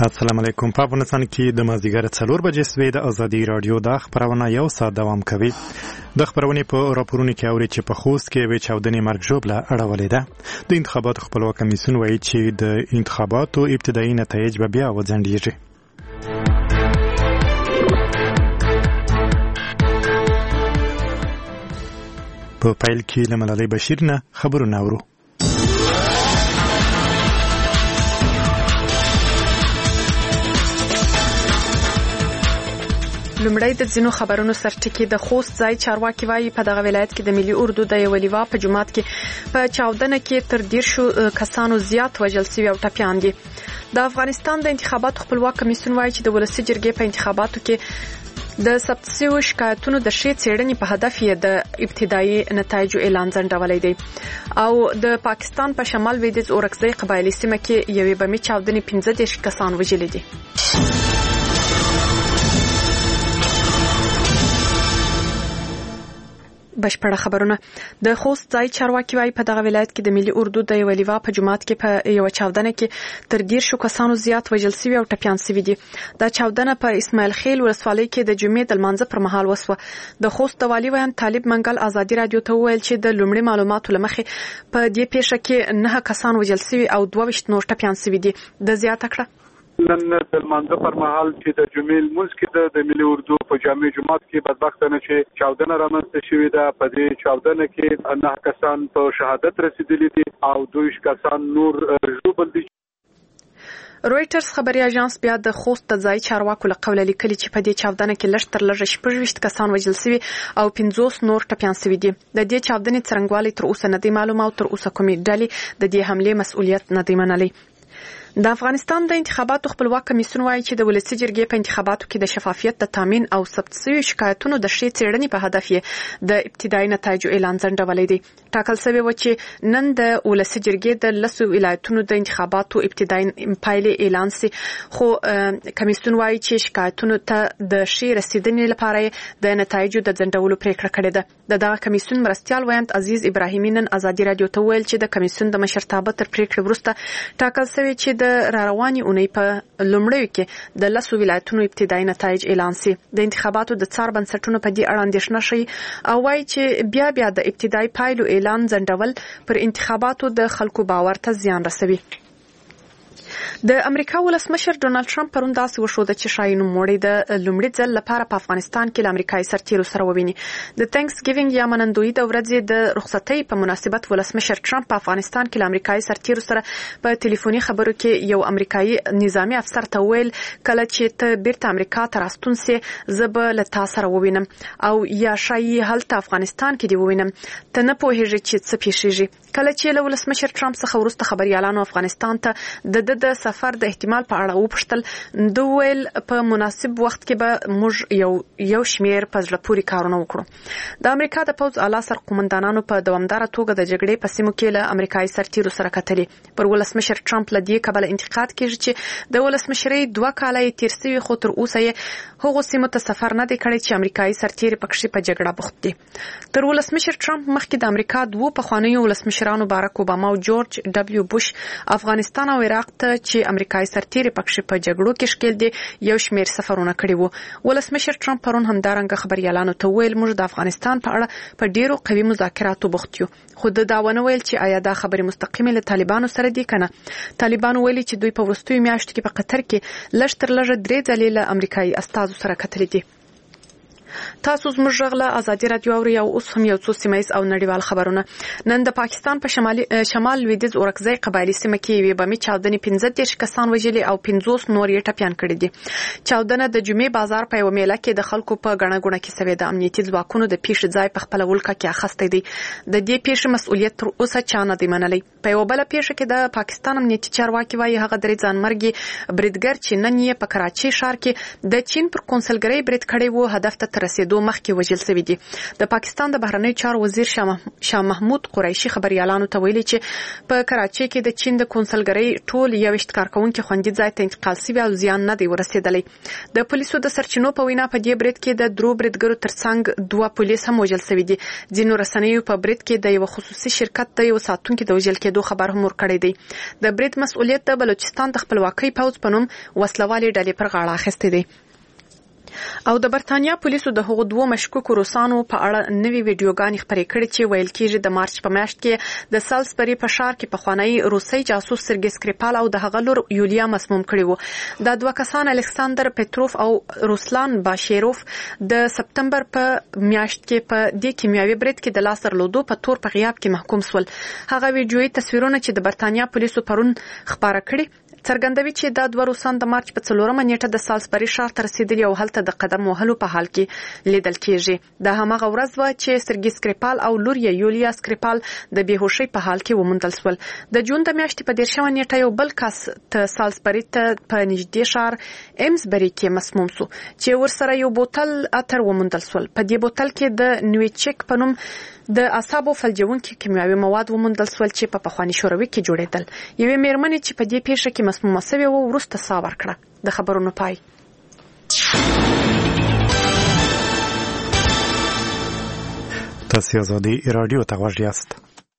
السلام علیکم. په افغانستان کې د مازدیګر 4 بجې سوي د ازادي رادیو د خبرونه یو ساعت دوام کوي. د خبرونې په راپورونو کې اوري چې په خوست کې وی چاودنې مرګ ژوبله اړولې ده. د انتخاباتو خپلواک کمیسیون وایي چې د انتخاباتو ابتدایي نتایج به بیا وځنډیږي. په پیل کې له ملالۍ بشیر نه خبرونه اورو. لومړی د ځینو خبرونو سرټکی د خوست ځای چارواکي وایي په دغه ولایت کې د ملي اردو د یو لیوا په جماعت کې په چاودنه کې تر 10 کسانو زیات وژل شوي او ټپیان دي. د افغانستان د انتخاباتو خپلواک کمیسیون وایي چې د ولسي جرګې په انتخاباتو کې د ثبت شویو شکایتونو د ښې څېړنې په هدف یې د ابتدایي نتایجو اعلان ځنډولی دی. او د پاکستان په شمال لویدیځ اورکزۍ قبایلي سیمه کې یوې بمي چاودنې 15 کسان وژلي دي. بشپړه خبرونه. د خوست ځای چارواکي وایي په دغه ولایت کې د ملي اردو د یو لیوا په جماعت کې په یو چاودنه کې تر 10 کسانو زیات وژل شوي او ټپیان شوي دي. دا چاودنه په اسماعیل خیل ولسوالۍ کې د جمعې د لمانځه پر مهال وسوه. د خوست د والي ویان طالب منګل ازادي رادیو ته وویل چې د لومړي معلوماتو لمخې په دې پیښه کې 9 کسان وژل شوي او 22 نور ټپیان شوي دي. د زیاته کړه نن د لمانځه پر مهال چې د جمعې لمونځ کې د ملي اردو په جامع جماعت کې بدبختانه چې چاودنه رامنځته شوې ده. په دې چاودنه کې 9 کسان په شهادت رسیدلي دي او 2 کسان نور ژوبل دي. رويټرز خبري اژانس بیا د خوست د ځای چارواکو له قوله لیکلي چې په دې چاودنه کې لږ تر لږه 26 کسان وژل شوي او 50 نور ټپیان شوي دي. د دې چاودنې څرنګوالی تر اوسه نه دی معلوم او تر اوسه کومې ډلې د دې حملې مسؤلیت نه دی منلی. د افغانستان د انتخاباتو خپلواک کمیسیون وایي چې د ولسي جرګې په انتخاباتو کې د شفافیت د تامین او ثبت شویو شکایتونو د ښې څېړنې په هدف یې د ابتدایي نتایجو اعلان ځنډولی دی. ټاکل شوی و چې نن د ولسي جرګې د 10 ولایتونو د انتخاباتو ابتدایي پایلې اعلان شي، خو کمیسیون وایي چې شکایتونو ته د ښې رسیدنې لپاره د نتایجو د ځنډولو پریکړه کړې ده. د دغه کمیسیون مرستیال ویاند عزیز ابراهیمي نن ازادي رادیو ته ویل چې د کمیسیون د مشرتابه تر پریکړې وروسته ټاکل شوی چې د رارواني اونۍ په لومړیو کې د 10 ولایتونو ابتدایي نتایج اعلان شي. د انتخاباتو د څار بنسټونو په دې اړه اندېښنه شي او وایي چې بیا د ابتدایي پایلو اعلان ځنډول پر انتخاباتو د خلکو باور ته زیان رسوي. د امریکا ولسمشر ډونالد ټرمپ پرون داسې وښوده چې ښایي نوموړی د لومړي ځل لپاره په افغانستان کې له امریکایي سرتیرو سره وویني. د تھینکس ګیوینګ یا منندویي د ورځې د رخصتۍ په مناسبت ولسمشر ټرمپ په افغانستان کې له امریکایي سرتیرو سره په ټلیفوني خبرو کې یو امریکایي نظامی افسر ته ویل کله چې ته بیرته امریکا ته راستون سې زه به له تا سره ووینم او یا ښایي هلته افغانستان کې دې ووینم. ته نه پوهېږې چې څه پیښیږي. کله چې له ولسمشر ټرمپ څخه وروسته خبريالانو افغانستان ته د سفر د احتمال په اړه وپوښتل، دوی ویل په مناسب وخت کې به موږ یو شمیر په زړه پورې کارونه وکړو. د امریکا د پوځ اعلی سرقومندانانو په دوامداره توګه د جګړې په سیمو کې له امریکایي سرتیرو سره کتلي. پر ولسمشر ټرمپ له دې کبله انتقاد کیږي چې د ولسمشرۍ 2 کاله یې تیر شوي خو تر اوسه یې هغو سیمو ته سفر نه دی کړی چې امریکایي سرتیري پکښې په جګړه بوخت دي. تر ولسمشر ټرمپ مخکې د امریکا 2 پخوانیو ولسمشرانو باراک اوباما او جورج ډبلیو بوش افغانستان او عراق ته چې امریکایي سرتیري پکښې په جګړو کې ښکېل دي یو شمیر سفرونه کړي وو. ولسمشر ټرمپ پرون همدارنګه خبريالانو ته ویل موږ د افغانستان په اړه په ډیرو قوي مذاکراتو بوخت یو، خو د داونه ویل چې آیا دا خبرې مستقیمه له طالبانو سره دي کنه. طالبانو ویلي چې دوی په وروستیو میاشتو کې په قطر کې لږ تر لږه 3 ځلې له امریکایي استازو سره کتلي دي. تاسو زموږ غږ له ازادي رادیو اورئ او اوس هم یو څو سیمه ییز او نړیوال خبرونه. نن د پاکستان په شمال لویدیځ اورکزۍ قبایلي سیمه کې یوې بمي چاودنې 15 کسان وژلي او 50 نور یې ټپیان کړي دي. چاودنه د جمعې بازار په یو میله کې د خلکو په ګڼه ګوڼه کې سوې ده. امنیتي ځواکونو د پیښې ځای په خپل ولکه کې اخیستی دی. د دې پیښې مسؤلیت تر اوسه چا نه دی منلی. په یو بل پیښه کې د پاکستان امنیتي چارواکي وایي هغه درې ځانمرګي بریدګر چې نن یې په کراچۍ ښار کې د چین پر قونسلګرۍ برید کړی وو هدف ته تر رسیدو مخکې وژل شوی دي. د پاکستان د بهرنی چارو وزیر شاه محمود قریشي خبريالانو ته ویلي چې په کراچۍ کې د چین د کونسلګرۍ ټول 21 کارکونکو خوندي ځای ته انتقال شوی او زیان نه دی ورسېدلی. د پولیسو د سرچینو په وینا په دې برید کې د درو بریدګرو ترڅنګ 2 پولیس هم وژل شوي دي. ځینو رسنیو په برید کې د یو خصوصي شرکت د یو ساتونکو د وژل کېدو خبر هم ورکړی دی. د برید مسؤلیت د بلوچستان د خپلواکۍ پوځ په نوم وسلوالې ډلې پر غاړه اخیستی دی. او د برتانیا پولیسو د هغو 2 مشکوکو روسانو په اړه نوې ویډیوګانې خپرې کړې چې ویل کېږي د مارچ په میاشت کې د سالزبري په ښار کې پخوانی روسي جاسوس سرګي سکریپال او د هغه لور یولیا مسموم کړي وو. دا 2 کسان الکساندر پټروف او روسلان باشیروف د سپتمبر په میاشت کې په دې کیمیاوي برید کې د لاس درلودو په تور په غیاب کې محکوم شول. هغه ویډیويي تصویرونه چې د برتانیا پولیسو پرون خبره کړي څرګندوي چې دا 2 روسان د مارچ په 4مه نیټه د سالزبري ښار ته رسیدلي او هلته د قدم وهلو په حال کې لیدل کېږي. دا همغه ورځ و چې سرګي سکریپال او لور یولیا سکریپال د بیهوشۍ په حال کې وموندل شول. د جون د میاشتې په 10مه نیټه یو بل کس ته سالزبري ته په نږدې ښار ایمزبري کې مسموم شو چې ورسره یو بوتل اتر وموندل شول. په دې بوتل کې د نویچک په نوم د اعصابو فلجونکي کیمیاوي مواد وموندل شول چې په پخواني شوروي کې جوړېدل. یوې میرمنې چې په دې پیښه کې مسمومه شوې وه وروسته ساه ورکړه. د خبرونو پای. تاسو آزادي رادیو ته غوږ یاست.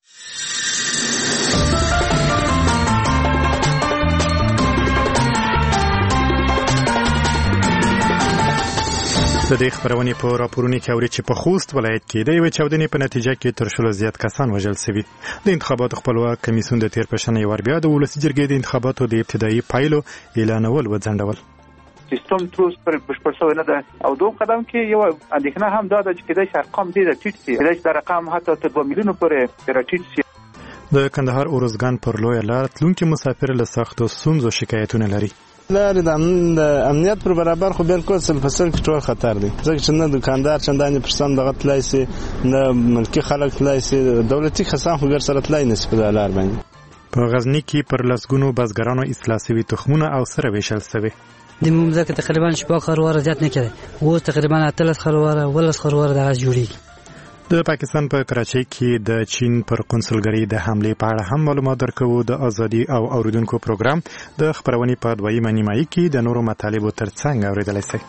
د دې خبرونې په راپورونو کې اوري چې په خوست ولایت کې د یو چاودنې په نتیجه کې تر شلو زیات کسان وژل شوي. د انتخاباتو خپلواک کمیسیون د تیر پښنې یو بیا د ولسي جرګې د انتخاباتو د ابتدایي پایلو اعلانول وځنډول. سیستم تروس پر بشپړ شوی نه ده او دوم قدم کې یو اندېښنه هم دا ده چې کله چې ارقام ډېر ټیټ شي کله چې د رقم حتی تر 2 میلیونو پورې راټیټ شي. د کندهار اورزګان پر لویه لار تلونکي مسافر له سختو ستونزو شکایتونه لري. لارې د امنیت پر برابر خو بالکل سل فصل کې ټول خطر دی ځکه چې نه دکاندار چندانې پرسان دغه تلای سي نه ملکی خلک تلای سي دولتي خصام خو ګر سره تلای نشي په لار باندې. په غزنی کې پر لسګونو بزګرانو اصلاح شوي تخمونه او سره ویشل شوي. د مملکت تقریبا 4 خروار زیات نه کړي و تقریبا 3 خروار ول خروار د جوړي. د پاکستان په کراچۍ کې د چین پر کونسلګرۍ د حمله په اړه هم معلومات درکوو. د ازادي او اوریدونکو پروګرام د خبرونې په 2مه نیمایي کې د نورو مطالبو ترڅنګ اوریدلای شئ.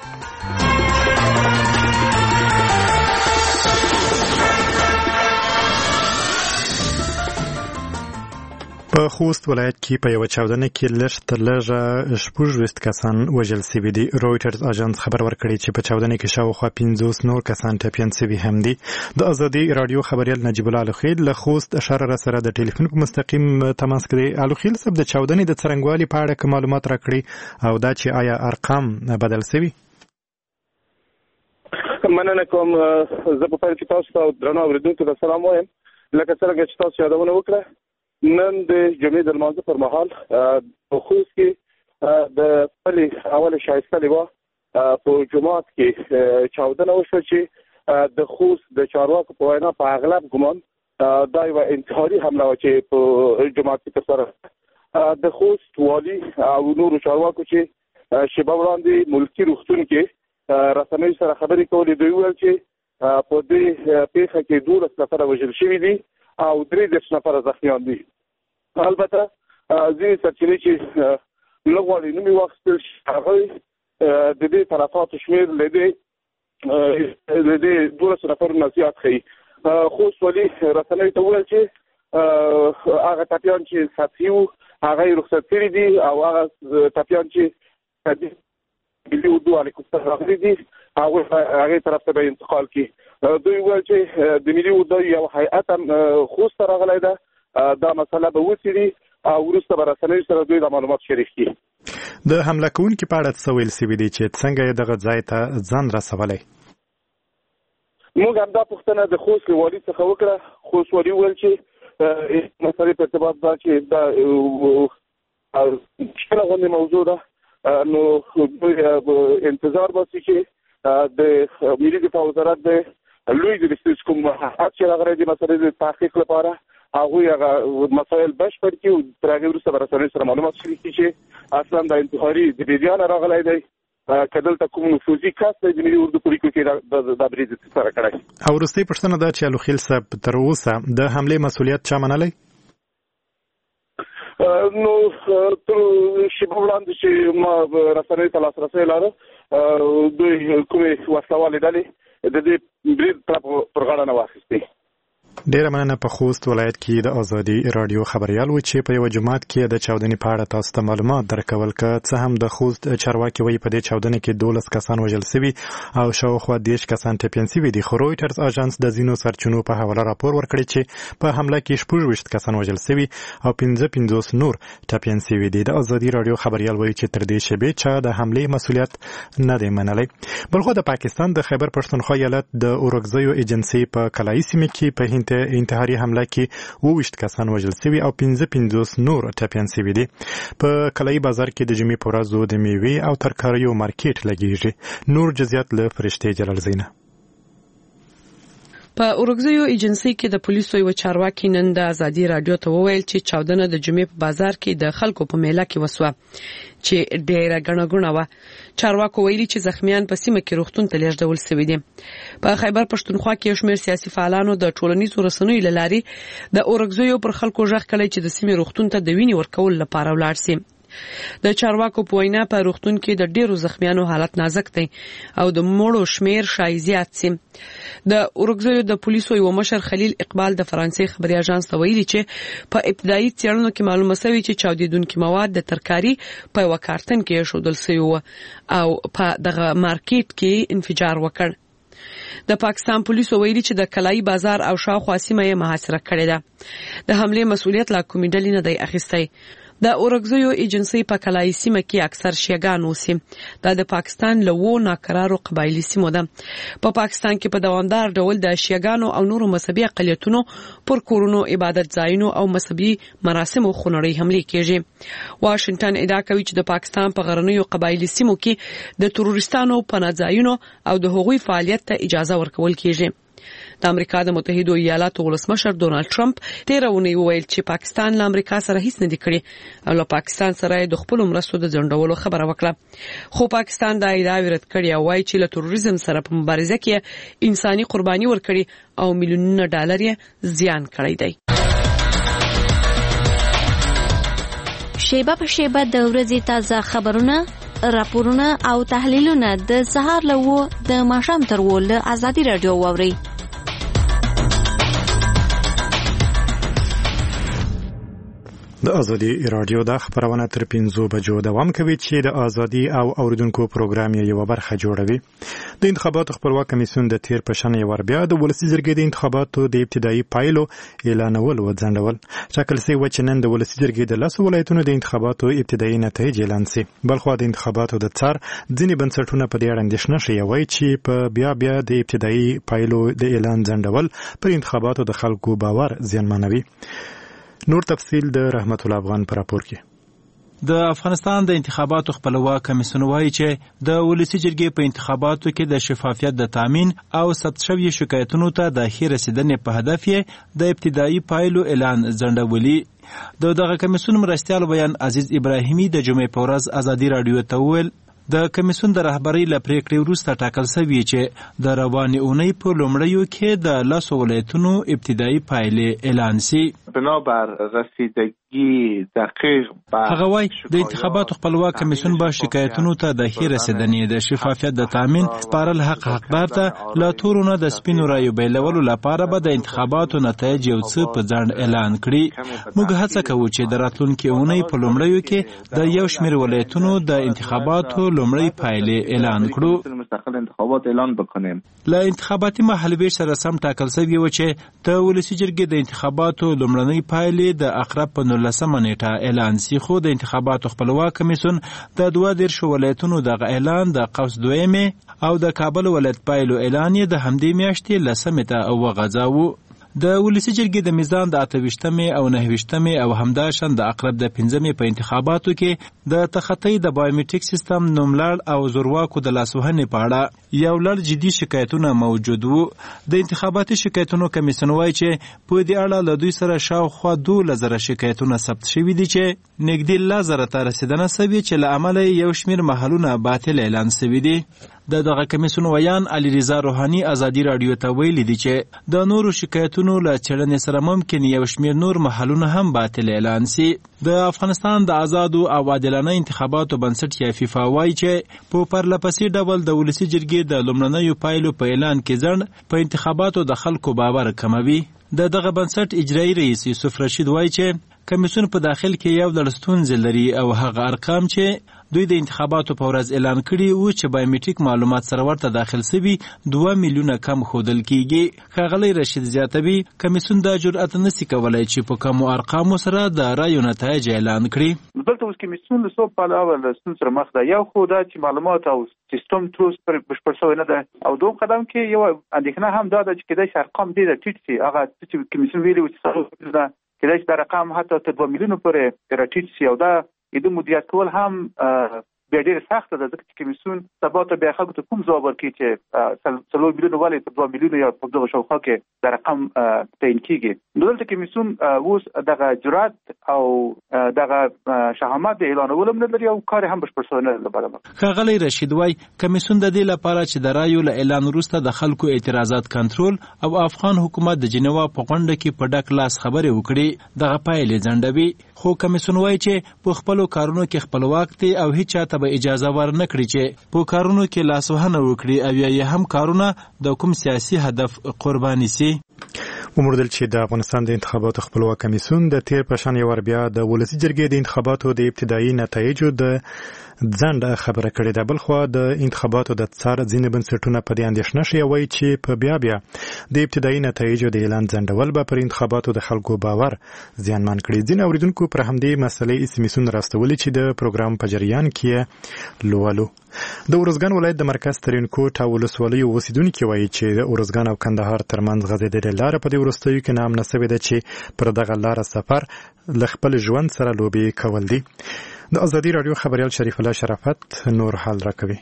په خوست ولایت کې په یو چاودنه کې لږ تر لږه 26 کسان وژل شوي دي. رويټرز اژانس خبر ورکړی چې په چاودنه کې شاوخوا 50 نور کسان ټپیان شوي هم دي. د ازادي رادیو خبريال نجیب الله الخیل له خوست اشاره سره د ټلیفون په مستقیم تماس کړی. الخیل صاحب د چاودنې د څرنګوالي په اړه معلومات راکړي او دا چې آیا ارقام بدل شوي؟ مننه کوم. زه په پیل کې تاسو ته درنو اوریدونکو ته سلام وایم. لکه څنګه چې تاسو یادونه وکړه نن د جمعې د لمانځه پر مهال په خوست کې د خپلې اوله شایسته لیوا په جماعت کې چاودنه وشوه چې د خوست د چارواکو په وینا په اغلب ګمان دا یوه انتحاري حمله وه چې په جماعت کې ترسره. د خوست والي او نورو چارواکو چې شیبه وړاندې ملکي روغتون کې رسنیو سره خبرې کولې دوی وویل چې په دې پیښه کې 12 نفره وژل شوي دي او 13 نفره زخمیان دي. البته ځینې سرچینې چې نه غواړي نومې واخیستل شي هغوی د دې تلفاتو شمېر له دې 12 نفرو نه زیات ښیي. خوست والي رسنیو ته وویل چې هغه ټپیان چې سطحي وو هغه یې رخصت کړي دي او هغه ټپیان چې ملي اردو هلیکوپټر راغلي دي هغې طرف ته به انتقال کړي. دوی وویل چې د ملي اردو یو هیئت هم خوست ته راغلی ده. دا مسله به وڅېړي او وروسته به رسنیو سره دوی د معلومات شریک کړي. د حمله کوونکي په اړه څه ویل شوي دي چې څنګه یې دغه ځای ته ځان رسولی؟ موږ همدا پوښتنه د خوست له والي څخه وکړه. خوست والي وویل چې مسلې په ارتباط ده چې دا مشکله غوندې موضوع ده نو دوی انتظار باسي چې د ملي دفاع وزارت د لوی د کوم هڅه چې راغلی د مسلې د تحقیق لپاره هغوی هغه مسایل بشپړ کړي او تر هغې وروسته به رسنیو سره معلومات شریک کړي چې اصلا د انتحاري د بیدیانه راغلی دی کدل ته کوم نفوذي کس د ملي اردو پریکړه کې د بریز سره کړی. او وروستۍ پوښتنه دا چې الوخیل صاحب تر اوسه د حملې مسؤلیت چا منلی؟ نو تر شیبه وړاندې چې ما رسنۍ ته لاسرسی لاره دوی کومې وسلوالې ډلې د دې برید پر غاړه نه واخیستې. ډیره مننه. په خوست ولایت کې د ازادي رادیو خبريال و چې په یو جماعت کې د چاودنې په اړه تاسو ته معلومات درکول که څه هم د خوست چارواکي وایي په دې چاودنې کې 12 کسان وژل شوي او شاوخوا 10 کسان ټپیان شوي دي، خو رويټرز اژانس د ځینو سرچینو په حواله راپور ورکړی چې په حمله کې 26 کسان وژل شوي او 55 نور ټپیان شوي دي. د ازادي رادیو خبريال وایي چې تر دې شیبې چا د حملې مسؤلیت نه دی منلی. بلخو د پاکستان د خیبر پښتونخوا ایالت د اورګزیو ایجنسی په کلایي سیمه کې په انتحاري حمله کې 22 کسان وژل شوي او 55 نور ټپیان شوي دي. په کلایي بازار کې د جمعې په ورځ د میوې او ترکاریو مارکیټ لګیږي. نور جزئیات له فرشته جلال زینه. په اورګزیو ایجنسی کې د پولیسو یو چارواکي نن د ازادي رادیو ته وویل چې چاودنه د جمعې په بازار کې د خلکو په میله کې وسوه چې ډیره غنغونه و. چارواکو ویلي چې زخمیان په سیمه کې روغتون ته لیږدول شوي دي. په خیبر پښتونخوا کې شمېر سیاسي فعالانو د ټولنیزو رسنیو لاري د اورګزیو پر خلکو ژغ کړی چې د سیمې روغتون ته د وینې ورکول لپاره ولاړ شي. د چارواکو په وینا په روغتون کې د ډیرو زخمیانو حالت نازک دی او د مړو شمیر شای زیات سي. د اورګزیو د پولیسو یو مشر خلیل اقبال د فرانسې خبري اژانس ته ویلي چې په ابتدایي څېړنو کې معلومه شوې چې چاودیدونکو مواد د ترکاری په وکارتن کې شودل شوی او په دغه مارکیټ کې انفجار وکړ. د پاکستان پولیسو ویلي چې د کلایي بازار او شاوخوا سیمه یې محاصره کړې ده. د حملې مسؤلیت لا کومې ډلې نه دی اخیستی. د اورګزیو ایجنسی په کلایي سیمه کې اکثر شیعاګان اوسي. دا د پاکستان له وو ناکرارو قبایلی سیمو ده. په پاکستان کې په دوامدار ډول د شیعاګانو او نورو مذهبي اقلیتونو پر کورونو، عبادت ځایونو او مذهبي مراسمو خونړۍ حملې کېږي. واشنگټن ادعا کوي چې د پاکستان په غرنیو قبایلی سیمو کې د تروریستانو پناه ځایونو او د هغوی فعالیت ته اجازه ورکول کېږي. د امریکا د متحده ایالاتو ولسمشر ډونالد ټرمپ تیر اونۍ وویل چې پاکستان له امریکا سره هیڅ نه دی کړی او له پاکستان سره د خپل مرستو د ځنډولو خبره وکړه. خو پاکستان دا ادعا رد کړې او وایي چې له تروریزم سره په مبارزه کې انساني قرباني ورکړي او میلیونونه ډالر یې زیان کړی دی. شیبه په شیبه د ورځې تازه خبرونه، راپورونه او تحلیلونه د سهار له و د ماښام تر و له ازادي رادیو واوري. د ازادي رادیو د خبرونه تر 5 بجو دوام کوي چې د ازادي او اوریدونکو پروګرام یو برخه جوړوي. د انتخاباتو خپلواک کمیسیون د تیر پښنې ور بیا د ولسی جرګې د انتخاباتو د ابتدایي پایلو اعلانول و ځنډول. شکل سي و چې نن د ولسی جرګې د لاسو ولایتونو د انتخاباتو ابتدایي نتایج اعلان سي. بلخو د انتخاباتو د څار ځینې بنسټونه په دې اړه اندېښنه شي وایي چې په بیا د ابتدایي پایلو د اعلان ځنډول پر انتخاباتو د خلکو باور زیانمنوي. نور تفصیل د رحمت الله افغان پر راپور کې. د افغانستان د انتخاباتو خپلواک کمیسیون وایي چې د ولسی جرګې په انتخاباتو کې د شفافیت د تامین او ثبت شوی شکایتونو ته د ښې رسیدنې په هدف یې د ابتدایي پایلو اعلان ځنډولي. دغه کمیسیون مرستیال بیان عزیز ابراهیمی د جمعې په ورځ ازادي رادیو ته وویل د کمیسیون د رهبرۍ له پریکړې وروسته ټاکل شوی چې د روانې اونۍ په لومړیو کې د لاسو ولایتونو ابتدایي پایلې اعلان شي. بنابر رسیدگی دقیق هغه وایي د انتخاباتو خپلواک کمیسیون به شکایتونو ته د ښې رسیدنې د شفافیت د تامین سپارل حقدار ته له تورو نه د سپینو رایو بیلولو لپاره به د انتخاباتو نتایج یو څه په ځنډ اعلان کړي. موږ هڅه کوو چې د راتلونکي اونۍ په لومړیو کې د یو شمېر ولایتونو د انتخاباتو لومړی پایلې اعلان کړو. مستقل انتخابات اعلان بکنیم. له انتخاباتي مهالویش سره سم ټاکل شوی و چې د ولسی جرګې د انتخاباتو لومړنۍ پایلې د اقرب په 19 نیټه اعلان شي. خو د انتخاباتو خپلواک کمیسیون د 22 ولایتونو د اعلان د قوس دویمه او د کابل ولایت پایلو اعلان د همدې میاشتې لسمه ته وغځاوه. د ولسی جرګې د میزان د 28مې او 29مې او همداشان د اقرب د 5مې په انتخاباتو کې د تخطی د بایومټریک سیستم نوملړ او زورواکو د لاسوهنې په اړه یو لړ جدي شکایتونه موجود وو. د انتخاباتي شکایتونو کمیسیون وایي چې په دې اړه له دوی سره شاوخوا 2000 شکایتونه ثبت شوي دي چې نږدې 1000 ته رسیدنه شوې چې له امله یو شمېر محلونه باطل اعلان شوي دي. دغه کمیسیون ویان علي رضا روحاني ازادي رادیو ته ویلي دي چې د نورو شکایتونو له څېړنې سره ممکن یو شمېر نور محلونه هم باطل اعلان سي. د افغانستان د آزادو او عادلانه انتخاباتو بنسټ یا فیفا وایي چې په پرلپسې ډول د ولسي جرګې د لومړنیو پایلو په اعلان کې ځنډ په انتخاباتو د خلکو باور کموي. دغه بنسټ اجرایي رئیس یوسف رشید وایي چې کمیسیون په داخل کې یو لړ ستونزې لري او هغه ارقام چې دوی د انتخاباتو په ورځ اعلان کړي وو چې بایومټریک معلومات سره ورته داخل شوي 2 میلیونه کم ښودل کیږي. ښاغلی رشید زیاتوي کمیسیون دا جرأت نشي کولی چې په کمو ارقامو سره د رایو نتایج اعلان کړي. دلته اوس کمیسیون له څو پلوه له ستونزو سره مخ ده. یو خو دا چې معلومات او سیستم تروس پر بشپړ شوی نه ده او دوم قدم کې یو اندېښنه هم دا ده چې کېدای شي ارقام ډېر ټیټ شي. هغه چې کمیسیون ویلي و چې ده کېدای شي دا رقم حتی تر 2 میلیونو پورې راټیټ شي او دا د مدیریت کول هم بیا ډېر سخته ده ځکه چې کمیسیون سبا ته بیا خلکو ته کوم ځواب ورکوي چې 3 میلیونه ولې تر 2 میلیونه یا په دغه شاوخوا کې دا رقم تعیین کیږي. نو دلته کمیسیون اوس دغه جرأت او دغه شهامت د اعلانولو نه لري او کار هم بشپړ شوی نه دی. ښاغلی رشید وایي کمیسیون د دې لپاره چې د رایو له اعلان وروسته د خلکو اعتراضات کنټرول او افغان حکومت د جنیوا په غونډه کې په ډک لاس خبرې وکړي دغه پایلې ځنډوي. خو کمیسیون وایي چې په خپلو کارونو کې خپلواک دی او هیڅ چاته به اجازه ورنکړي چې په کارونو کې لاسوهنه وکړي او یا هم کارونه د کوم سیاسي هدف قرباني سي. وموردل چې د افغانستان د انتخاباتو خپلواک کمیسیون د تیر پښان یو بیا د ولسي جرګې د انتخاباتو د ابتدایي نتایجو د ځنډ خبره کړې ده. بل خو د انتخاباتو د څار ځینې بنسټونه په دې اندېښنه شوي وایي چې په بیا د ابتدایي نتایجو د اعلان ځنډول به پر انتخاباتو د خلکو باور زیانمن کړي. ځینې اوریدونکو پر همدې مسلې اسمیسونه راستولي چې د پروګرام په جریان کې لولو. د ارزګان ولایت د مرکز ترینکوټ او ولسوالیو اوسیدونکي وایي چې د ارزګان او کندهار ترمنځ غځېدلې لاره په دې وروستیو کې نامنه شوې ده چې پر دغه لاره سفر له خپل ژوند سره لوبې کول دي. د ازادي رادیو خبریال شریف الله شرافت نور حال راکوي.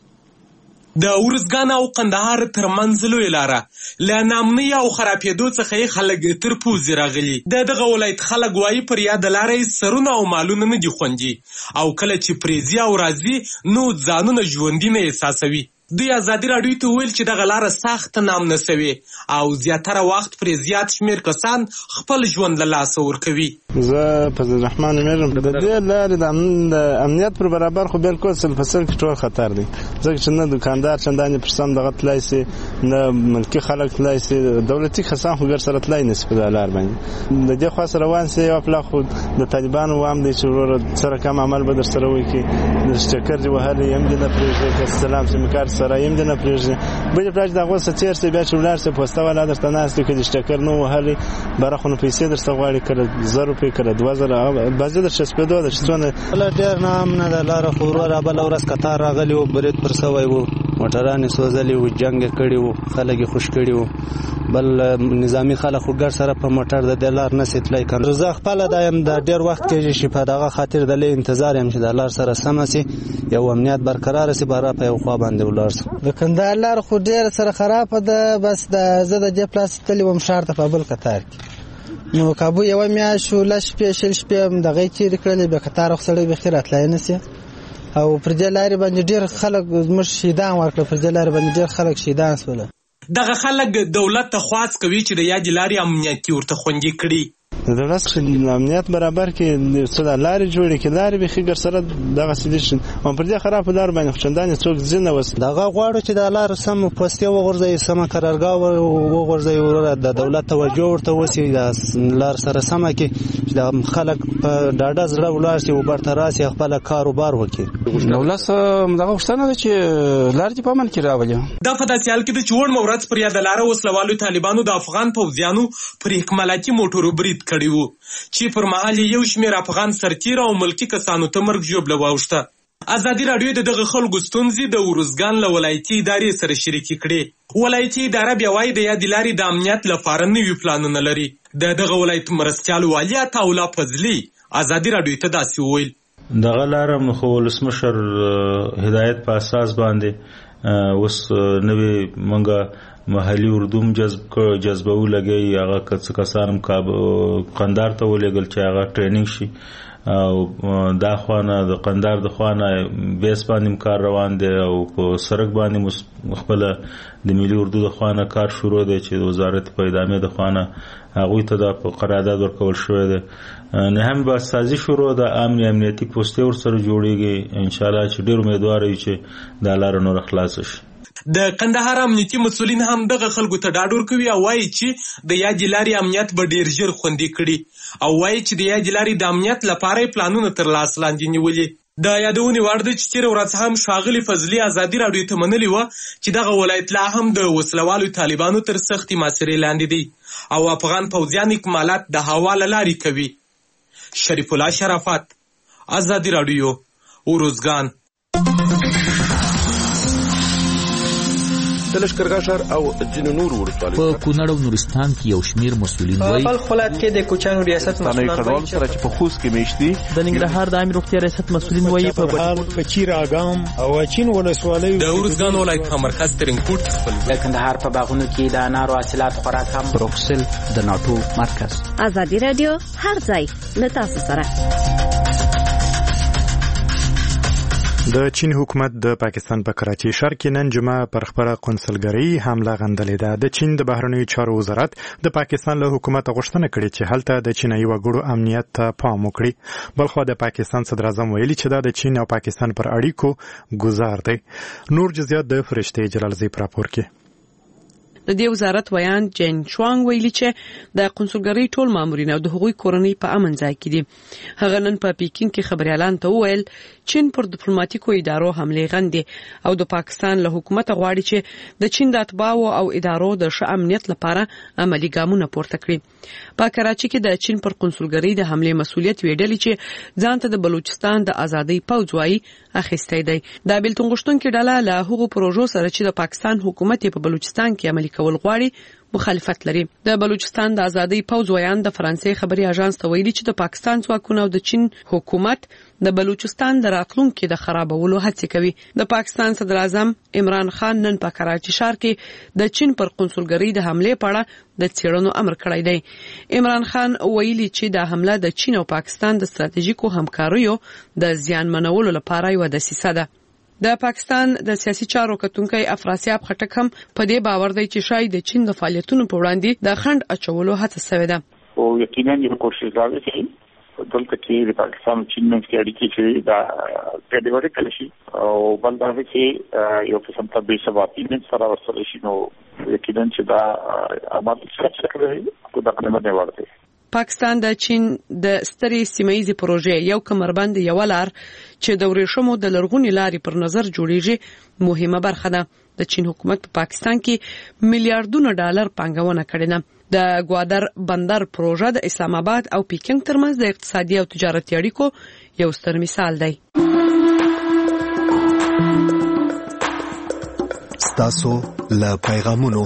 د ارزګان او کندهار ترمنځ لوی لاره له نامنۍ او خرابېدو څخه خلک تر پوزې راغلي. دغه ولایت خلک وایي پر یاد لارې سرونه او مالونه نه دي خوندي او کله چې پریزي او راځي نو ځانونه ژوندي نه احساسوي. دوی ازادي رادیو ته ویل چې دغه لاره سخت نامنه شوې او زیاتره وخت پر زیات شمیر کسان خپل ژوند له لاسه ورکوي. زه فضل الرحمن میرم. د دې لارې د امنیت پر برابر خو بالکل سل فصل کې ټول خطر دی ځکه چې نه دکاندار چندانې پرسم دغه تلای سي نه ملکي خلک تلای سي دولتي کسان خو ګر سره تلای نشي په لار باندې. د دې خوا سره روان سي او په خو د طالبانو وام دي چې سره کم عمل به در سره وکړي د شکر دی وهلي يم د پرېږدي السلام سمکار سره يم د نه پرېږدي بل پرېږدي دغه څه چیر سي بیا چې ولر سي پوسټه ولا درته ناس کې د شکر نو وهلي برخونه پیسې درته غواړي کړه 1000 روپۍ کړه 2000 بعضې د شپېدو د شتونه لا ډېر نام نه د لاره خو ورور بل ورځ قطار راغلی و برید پر سوی و موټرانې سوځلي و جنګ کړي و خلک یې خوش کړي و بل نظامی خلک خو ګر سره په موټر د دې لار نه سي تلای کړ. زه خپل دایم د ډېر وخت کې چې په دغه خاطر د لې انتظار يم چې د لار سره سم سي یو امنیت برقرار سي بارا په یو خوا باندې ولر سي. د کندهار لار خو ډېر سره خراب ده بس د زه د دې پلاس تللی وم شهر ته په بل قطار کې نو کابو یو میاشت لږ شپې شپې دغه چیرې کړلې به قطار خو سړی به خیر اتلای نه سي او پر دې لارې باندې ډېر خلک زموږ شهیدان ورکړل. پر دې لارې باندې ډېر خلک شهیدان شول. دغه خلک دولت ته خواست کوي چې د یادې لارې امنیتي ورته خوندي کړي. د دولت امنیت برابر کې څه د لارې جوړې کې لارې به خګر سره دغه سیدشن او پر دې خراب لار باندې چندانې څوک ځنه وس دغه غواړو چې د لار سم پوسټي وغورځي سم قرارګاه وغورځي ور د دولت توجه ورته وسی د لار سره سم کې چې د خلک په ډاډه زړه ولار سي او برتراسي خپل کاروبار وکړي. دولت دغه وښتنه ده چې لار دې په من کې راولي. دا په داسې حال کې د چوړ مورات پر یاد لار وسلوالو طالبانو د افغان پوځیانو پر اکمالاتي موټرو برید کړی وو چې پر مهال یو شمېر افغان سرتیر او ملکی کسانو ته مرګ ژوبله واوښته. ازادي رادیو د دغه خلکو ستونزې د ارزګان له ولایتي ادارې سره شریکې کړې. ولایتي اداره بیا وایي د یادې لارې د امنیت لپاره نوي پلانونه لري. د دغه ولایت مرستیال والي عطاالله فضلي ازادي رادیو ته داسې وویل دغه لاره خو ولسمشر هدایت په اساس باندې اوس نوې منګه محلي اردوم جذبو لګي هغه کسانم قندار ته ولېګل چې هغه ټریننګ شي او دا خوانه د قندار د خوانه بیس باندې کار روان دی او په سرک باندې خپل د ملي اردو د خوانه کار شروع دی چې د وزارت په ادامه د خوانه هغه ته د قرارداد ورکول شوی دی نه هم با سازي شروع د امنیتي پوسټ ور سره جوړیږي ان شاء الله چې ډیر امیدوار یو چې د لار نور خلاص شي. د قندهار امنیتي مسولین هم دغه خلکو ته ډاډ ورکوي او وایي چې د یادې لارې امنیت به ډیر ژر خوندي کړي او وایي چې د یادې لارې د امنیت لپاره پلانونه تر لاس لاندې نیولي. د یادونې وړ ده چې تېره ورځ هم ښاغلي فضلي ازادي راډیو ته منلي وه چې دغه ولایت لا هم د وسلوالو طالبانو تر سختې محاصرې لاندې دی او افغان پوځیان اکمالات د هوا له لارې کوي. شریف الله شرافت، ازادي راډیو، اوروزګان. د لشکرګاه ښار او ځینو نورو ولسوالیو په کونړ او نورستان کې یو شمېر مسؤلین وایي په ولایت کې د کوچیانو ریاست مسؤلین وایي چې په خوست کې میشتي د ننګرهار د عامه روغتیا ریاست مسؤلین وایي په بهار کچیر اګام او چین ولسوالیو د اورزګان ولایت په مرکز ترنګوټ خپل د کندهار په باغونو کې د انارو حاصلات خوراک هم بروکسل د ناتو مرکز. ازادي رادیو هر ځای له تاسو سره. د چین حکومت د پاکستان په کراچي ښار کې نن جمعه پر خپله قونسلګرۍ حمله غندلې ده. د چین د بهرنیو چارو وزارت د پاکستان له حکومت غوښتنه کړې چې هلته د چینایي وګړو امنیت ته پام وکړي. بلخوا د پاکستان صدر اعظم ویلي چې دا د چین او پاکستان پر اړیکو ګزار دی. نور جزئیات د فرشتې جلالزی په راپور کې. د دې وزارت ویان جین شوانګ ویلي چې د قونسلګرۍ ټول مامورین او د هغوی کورنۍ په امن ځای کې دي. هغه نن په پیکینګ کې خبريالان ته وویل چین پر ډیپلوماټیکو ادارو حمله غندي او د پاکستان له حکومت غواړي چې د چین د اتباعو او ادارو د ښه امنیت لپاره عملی ګامونه پورته کړي. په کراچي کې د چین پر قونسلګرۍ د حمله مسؤلیت ویډلی چې ځان ته د بلوچستان د ازادۍ پوځ وایي اخیستی دی. د بیلتون غوښتونکو ډله له هغو پروژو سره چې د پاکستان حکومت په بلوچستان کې عملي کول غواړي مخالفت لري. د بلوچستان د ازادۍ پوځ ویان د فرانسې خبري اژانس ته ویلي چې د پاکستان ځواکونه او د چین حکومت د بلوچستان د راتلونکو د خرابولو هڅه کوي. د پاکستان صدر اعظم عمران خان نن په کراچي ښار کې د چین پر قونسلګرۍ د حمله په اړه د څېړنو امر کړی دی. عمران خان ویلي چې د حمله د چین او پاکستان د ستراتیژیکو همکاریو د زیان منولو لپاره یو دسیسه ده. د پاکستان د سیاسي چارو کتونکي افراسیاب خټک هم په دې باور دی چې شاید د چین د فعالیتونو په وړاندې د خنډ اچولو هڅه شوې ده. او یقینا یو کوشش دا دی چې دلته کې د پاکستان چین منځ کې اړیکې چې دا پیډوړې کړي شي او بل دا چې یو قسم ته به ثباتي من سره ورسره شي نو یقینا چې دا عمل څه کوي کو دا نه ورته. پاکستان د چین د سترې سیمایي پروژې یو کمربند یو لار چې د ورېښمو د لرغونی لارې پر نظر جوړیږي مهمه برخه ده. د چین حکومت په پاکستان کې میلیارډونه ډالر پانګونه کړې ده. د ګوادر بندر پروژه د اسلام آباد او پیکینګ ترمنځ د اقتصادي او تجارتي اړیکو یو ستر مثال دی. ستاسو له پیغامونو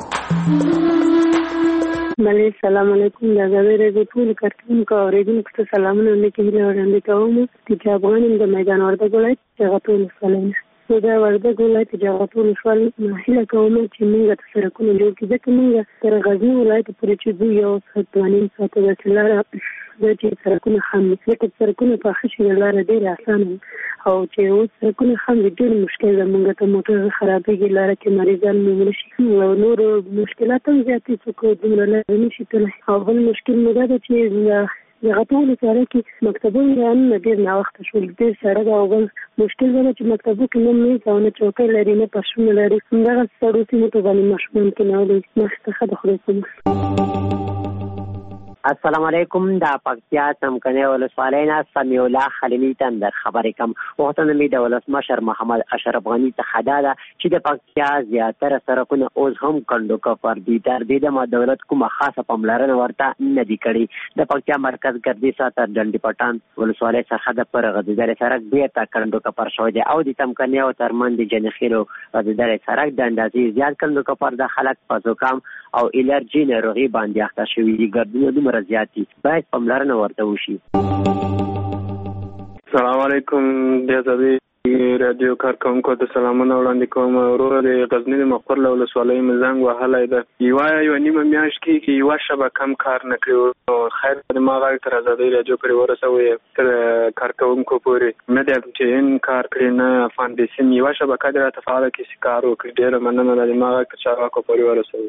السلام علیکم. د ازادۍ راډیو ټول کارکونکو او اوریدونکو ته سلامونه وړاندې وړاندې کوم. چې افغان د میدان وردګ ولایت جغتول ولسوالۍ نو دا وردګ ولایت جغتول ولسوالۍ هیله کوم چې موږ ته سرکونه جوړ کړي. ځکه موږ تر غزني ولایت پورې چې دوی یو ساعت دوانیم ساعته د لاره د چې سرکونه خام ځکه سرکونه په خشي لاره ډېر اسانه او چې اوس سرکونه خام ډېر مشکل ده. موږ ته موټر خرابېږي لاره کې مریضان مړه شي او نور مشکلات هم زیاتې څوک دومره لاره نشي تللی. او بل مشکل مو دا ده چې د غټولو سره کې مکتبونه رانه ډېر ناوخته شول ډېر سړه ده. او بل مشکل دا چې مکتبو کې نه میز او نه چوکۍ لري نه پشونه لري. همدغه سړو سیمو ته باندې ماشومان کېنولي مخته د خدای په السلام علیکم. د پکتیا څمکنیو ولسوالۍ نه سمیع الله خلیلي تندر خبرې کوم. وختونه مې د ولسمشر محمد اشرف غني څخه دا ده چې د پکتیا زیاتره سرکونه اوس هم کندو کفر دي. تر دې دمه دولت کومه خاصه پاملرنه ورته نه دي کړې. د پکتیا مرکز ګردي ساتر ډنډي پټان ولسوالۍ څخه د پر غځېدلې سړک بیرته کندو کفر شوی دی او د څمکنیو ترمنځ د جنخیلو غځېدلې سړک د اندازې زیات کندو کفر د خلک په زکام او الرجي ناروغي باندې اخته شوي دي. ګردونه مرضیاتی باید پاملرنه ورته وشي. السلام علیکم. د ازادۍ رادیو کارکونکو ته سلامونه وړاندې کوم. وروره د غزنی د مقر له ولسوالۍ مې زنګ وهلی ده. یوه نیمه میاشت کې یوه شبکه هم کار نه کوي. خیر د ما غږ تر ازادۍ راډیو پورې ورسوئ تر کارکونکو پورې. نه د MTN کار کړی نه فاندیسین یوه شبکه د راته فعاله کړي کار وکړي. ډېره مننه ده. د ما غږ تر چارواکو پورې ورسوئ.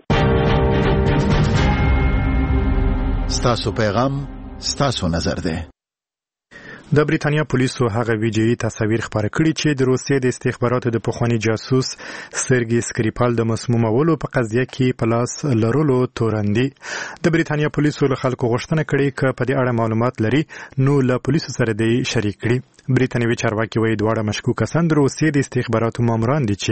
ستاسو پیغام ستاسو نظر ده. د بریتانیا پولیسو هغه ویډیويي تصاویر خپاره کړي چې د روسیې د استخباراتو د پخوانی جاسوس سرګي سکریپال د مسمومولو په قضیه کې پلاس لرلو تورندي. د بریتانیا پولیسو له خلکو غوښتنه کړې چې په دې اړه معلومات لري نو له پولیسو سره د شریک کړي. بریتانیوي چارواکي وایي دواړه مشکوک کسان د روسیې د استخباراتو ماموران دي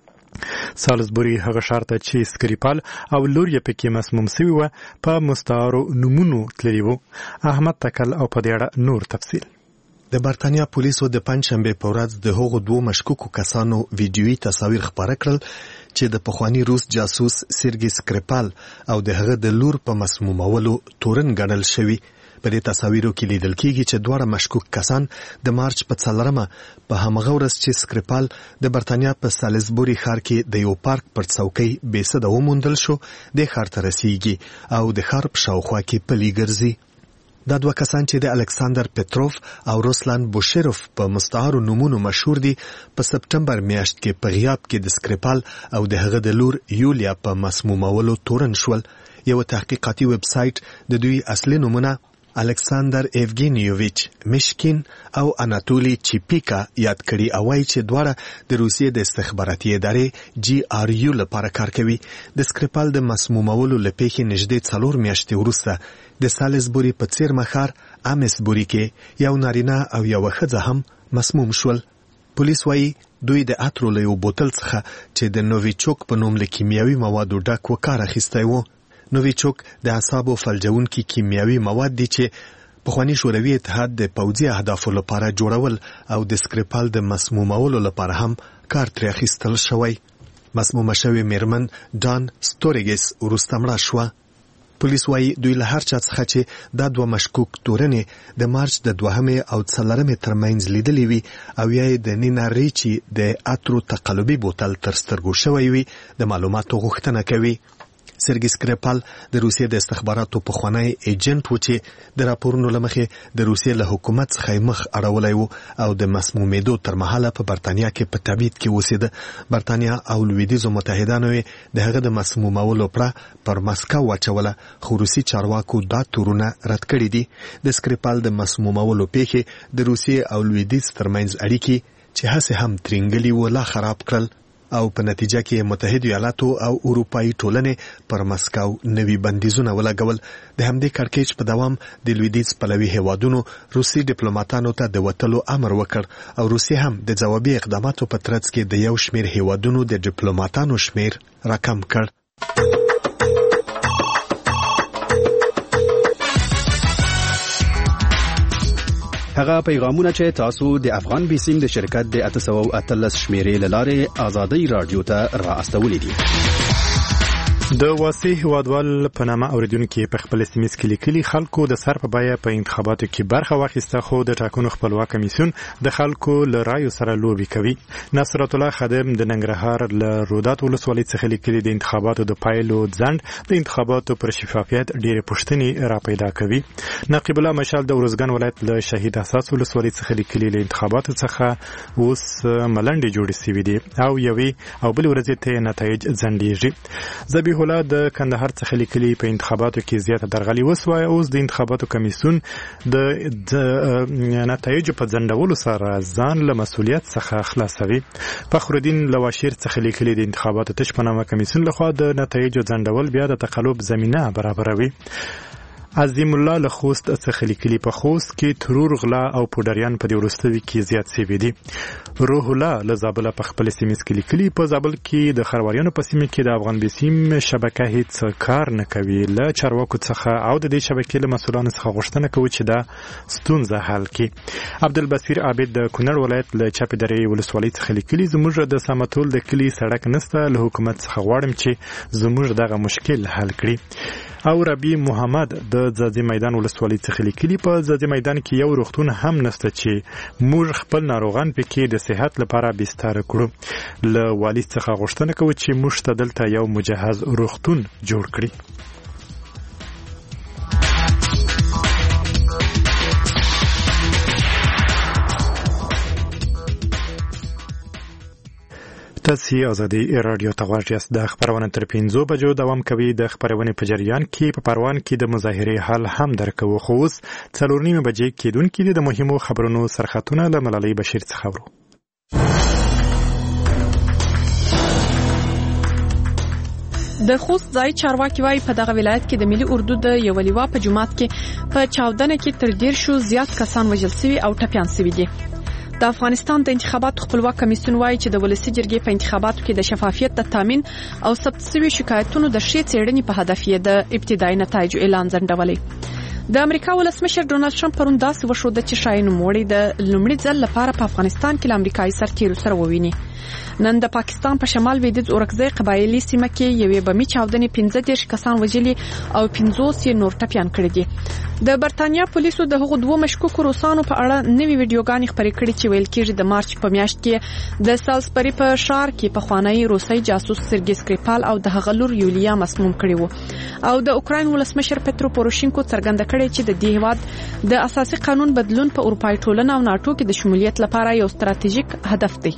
چې سالزبوري هغه شرط چې سکریپال او لور یې پکې مسموم شوی و په مستعارو نمونو تللی وو. احمد تکل او په دې اړه نور تفصیل. د بریتانیا پولیسو د پنځشنبه په ورځ د هغو دوه مشکوکو کسانو ویډیويي تصاویر خپاره کړل چې د پخوانی روس جاسوس سرګي سکریپال او د هغه د لور په مسمومولو تورن ګڼل شوی. په دې تصاویرو کې لیدل کېږي چې دواړه مشکوک کسان د مارچ په 4 په همغه ورځ چې سکریپال د بریتانیا په سالزبوري ښار کې د یو پارک پر څوکۍ بېسده وموندل شو د ښار ته رسیږي او د ښار په شاوخوا کې پلي ګرځي. دا دوه کسان چې د الکساندر پتروف او روسلان بوشیروف په مستعارو نومونو مشهور دي په سپټمبر میاشت کې په غیاب کې د سکریپال او د هغه د لور یولیا په مسمومولو تورن شول. یو تحقیقاتي ویب سایټ د دوی اصلي نومونه الکساندر ایوګینیوویچ مشکین او اناتولی چیپیکا یاد کړي او وايي چې دواړه د روسیې د استخباراتي ادارې GRU لپاره کار کوي. د سکریپال د مسمومولو لپاره نږدې 4 میاشتې وروسته د سالزبوري په څیرمه ښار امسبوري کې یو نارینه او یو ښځه هم مسموم شول. پولیس وايي دوی د اترو له یو بوتل څخه چې د نوویچوک په نوم له کیمیاوي موادو ډک و کار اخیستی و. نوویچوک د اعصابو فلجونکي کیمیاوي مواد دي چې پخوانی شوروي اتحاد د پوځي اهدافو لپاره جوړول او د سکریپال د مسمومولو لپاره هم کار ترې اخیستل شوی. مسمومه شوې میرمن ډان ستورګس وروسته مړه شوه. پولیس وايي دوی له هر چا څخه چې دا دوه مشکوک تورنې د مارچ د 2 او 4 ترمنځ لیدلې وي او یې د نینا ریچی د اترو تقلبي بوتل تر سترګو شوی وي د معلوماتو غوښتنه کوي. سرګي سکریپال د روسیې د استخباراتو پخوانی ایجنټ و چې د راپورونو لمخې د روسیې له حکومت څخه مخ اړولی و او د مسمومېدو تر مهاله په برتانیا کې په تبعید کې اوسېده. برتانیا او لویدیځو متحدانو یې د هغه د مسمومولو پړه پر مسکو واچوله خو روسي چارواکو دا تورونه رد کړي دي. د سکریپال د مسمومولو پیښې د روسیې او لویدیځ ترمنځ اړیکې چې هسې هم ترینګلي و لا خراب کړل او په نتیجه کې متحده ایالاتو او اروپایي ټولنې پر مسکو نوي بندیزونه ولګول. د همدې کړکېچ په دوام د لویدیځ پلوي هیوادونو روسي ډیپلوماټانو ته د وتلو امر وکړ او روسیه هم د ځوابي اقداماتو په ترڅ کې د یو شمېر هیوادونو د ډیپلوماټانو شمېر راکم کړ. هغه پیغامونه چې تاسو د افغان بیسیم د شرکت د 813 شمیرې لاره آزادۍ رادیو ته را استولې دي. د واسي هوادوال په نامه اوریدونکو په خپل SMS کې لیکلي خلکو د سر په بیه په انتخاباتو کې برخه واخیسته خو د ټاکنو خپلواک کمیسیون د خلکو له رایو سره لوبي کوي. نصرت الله خادم د ننګرهار له رودات ولسوالۍ څخه لیکلي د انتخاباتو د پایلو ځند د انتخاباتو پر شفافیت ډېرې پوښتنې را پیدا کوي. نقیب الله مشال د ورزګان ولایت له شهید احساس ولسوالۍ څخه لیکلي له انتخاباتو څخه اوس ملنډې جوړې شوې دي او یوې او بل ورځې ته نتایج ځنډېږي. ذبیح الله د کندهار څخه لیکلي په انتخاباتو کې زیاته درغلي وسوه اوس د انتخاباتو کمیسیون د نتایجو په ځنډولو سره ځان له مسؤلیت څخه خلاصوي. فخرالدین لواشیر څخه لیکلي د انتخاباتو تشپنامه کمیسیون لخوا د نتایجو ځنډول بیا د تقلب زمینه برابروي. عظیم الله له خوست څخه لیکلي په خوست کې ترور غلا او پودریان په دې وروستوي کې زیات شوي دي. روح الله له زابل په خپل سیمې کې لیکلي په زابل کې د خرواريانو په سیمه کې د افغان بیسیم شبکه هیڅ کار نه کوي. له چارواکو څخه او د دې شبکې له مسولانو څخه غوښتنه کوي چې دا ستونزه حل کړي. عبدالبصیر عابد د کونړ ولایت له چاپې درې ولسوالۍ څخه لیکلي زموږ د سمتول د کلی سړک نسته له حکومت څخه غواړم چې زموږ دغه مشکل حل کړي. او ربی محمد د ځاځي میدان ولسوالۍ څخه لیکلي په ځاځي میدان کې یو روغتون هم نشته چې موږ خپل ناروغان پکې د صحت لپاره بستر کړو. له والي څخه غوښتنه کوو چې موږ ته دلته یو مجهز روغتون جوړ کړي. تاسو ازادي رادیو ته غواړئ د خبرونه تر 5 بجو دوام کوي. د خبرونه په جریان کې په پروان کې د مظاهره حل هم درکو خو اوس 4:30 بجې کېدونکې د مهمو خبرونو سرخطونه له ملالۍ بشیر څخه ورو. د خوست ځای چارواکي وايي په دغه ولایت کې د ملي اردو د یو لیوا په جماعت کې په چاودنه کې تر 10 زیات کسان وژل شوي او ټپيان شوي دي. د افغانستان د انتخاباتو خپلواک کمیسیون وايي چې د ولسی جرګې په انتخاباتو کې د شفافیت د تامین او ثبت شوی شکایتونو د ښې څېړنې په هدف یې د ابتدایي نتایجو اعلان ځنډولی. د امریکا ولسمشر ډونالد ټرمپ پرون داسې وښود چې شای نوموړی د لومړي ځل لپاره په افغانستان کې له امریکایي سرتیرو سره وویني. نن د پاکستان په شمال لویدیځ اورکزۍ قبایلي سیمه کې یوې بمي چاودنې 15 کسان وژلي او 50 نور ټپيان کړي دي. د برتانیا پولیسو د هغو دوه مشکوکو روسانو په اړه نوې ویډیوګانې خپرې کړې چې ویل کېږي د مارچ په میاشت کې د سالزبري په ښار کې پخوانی روسي جاسوس سرګي سکریپال او د هغه لور یولیا مسموم کړي وو. او د اوکراین ولسمشر پترو پوروشینکو څرګنده کړې چې د دې هیواد د اساسي قانون بدلون په اروپایي ټولنه او ناتو کې د شمولیت لپاره یو ستراتیژیک هدف دی.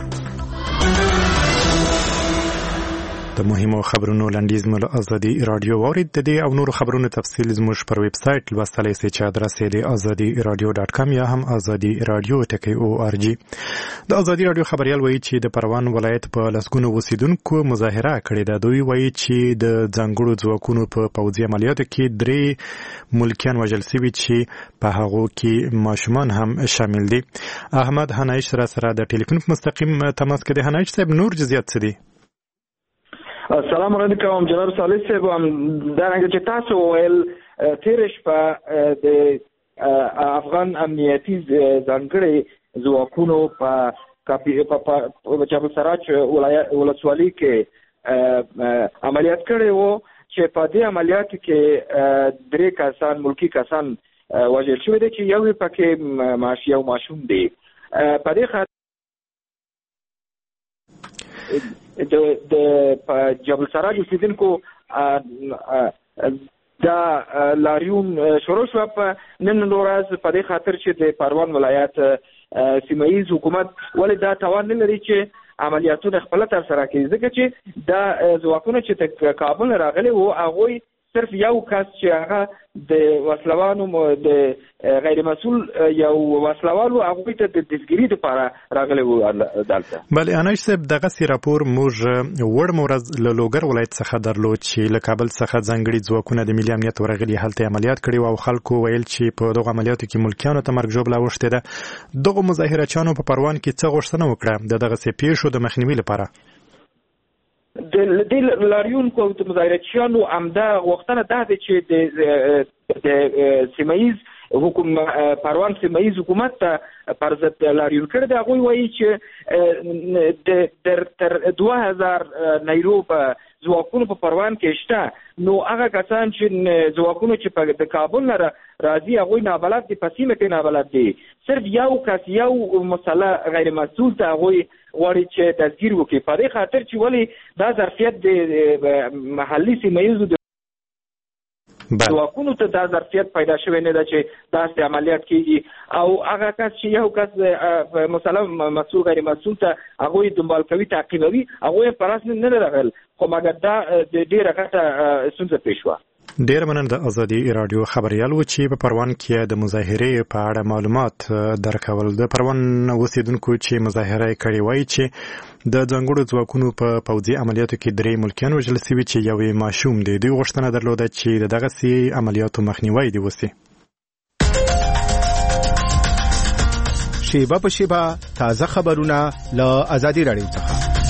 د مهمو خبرونو لنډیز مو له ازادي رادیو واورید. د دې او نورو خبرونو تفصیل زموږ پر ویب سټ لوستلای شئ چې ادرس یې د azadi.radio.com یا هم azadi.radio.org. د ازادي رادیو خبريال وایي چې د پروان ولایت په لسګونو اوسیدونکو مظاهره کړې ده. دوی وایي چې د ځانګړو ځواکونو په پوځي عملیاتو کې 3 ملکیان وژل شوي چې په هغو کې ماشومان هم شامل دي. احمد حنایش سره د ټلیفون مستقیم تماس کې. حنایش صاحب نور جزئیات څه دي؟ السلام علیکم جناب صالح صاحب. دا رنګ چې تاسو ویل تیرش په د افغان امنیتي ځانګړي ځواکونو په چابل سراج ولسوالۍ کې عملیات کړي وو چې په دې عملیاتو کې 3 کسان ملکی کسان وژل شوي دي چې یو پکې یو ماشوم دی. په دې د جبل سراج اوسیدونکو دا لاریون شروع شو په نن ورځ په دې خاطر چې د پروان ولایت سیمایي حکومت ولې دا توان نه لري چې عملیاتونه خپل تر سره کوي، ځکه چې دا ځواکونه چې کابل راغلي وو هغه صرف یو کس چې هغه د وسلوانو د غیر مسؤل یو وسلوالو هغه ته د دسګری لپاره راغلی وو دلته. بله انایش صاحب دغه سی راپور موږ وړ مورز له لوګر ولایت څخه درلود چې له کابل څخه ځانګړي ځواکونه د ملي امنیت ورغلي هلته عملیات کړي او خلکو ویل چې په دغه عملیاتو کې ملکیانو ته مرګ ژوبله وشته ده. دغه مظاهرچیانو په پروان کې څه غوښتنه وکړه دغه سی پیښو د مخنیوي لپاره؟ د لاریون کو د مظاهرچیانو عمده وختونه ده چې د سیمایز حکومت پروان سیمایز حکومت ته پر ضد لاریون کړی دی. هغه وایي چې تر 2000 نیرو په ځواکونو په پروان کې شته، نو هغه کسان چې ځواکونو چې په کابل نه راځي هغه نابلد دي، په سیمه کې نابلد دي. صرف یو کس یو مسله غیر مسؤل ته هغه غواړي چې تذکیر وکړي. په دې خاطر چې ولی دا ظرفیت د محلي سیمایزو ځواکونو ته دا ظرفیت پیدا شوی نه ده چې داسې عملیات کیږي، او هغه کس چې یو کس مسله مسؤل غیر مسؤل ته هغه دنبال کوي تعقیبوي هغه په راس نه راغل، خو مګر دا ډیره غټه ستونزه پیښ شوه. ډیر مننه. د ازادي رادیو خبريال و چې په پروان کې د مظاهره په اړه معلومات درکول. د پروان اوسیدونکو چې مظاهره کړې وایي چې د ځانګړو ځواکونو په پوځي عملیاتو کې 3 ملکیان وژل شوي چې یو ماشوم دی. دوی غوښتنه درلوده چې دغه سي عملیاتو مخنیوي دی وسی. شیبه په شیبه تازه خبرونه له ازادي رادیو څخه.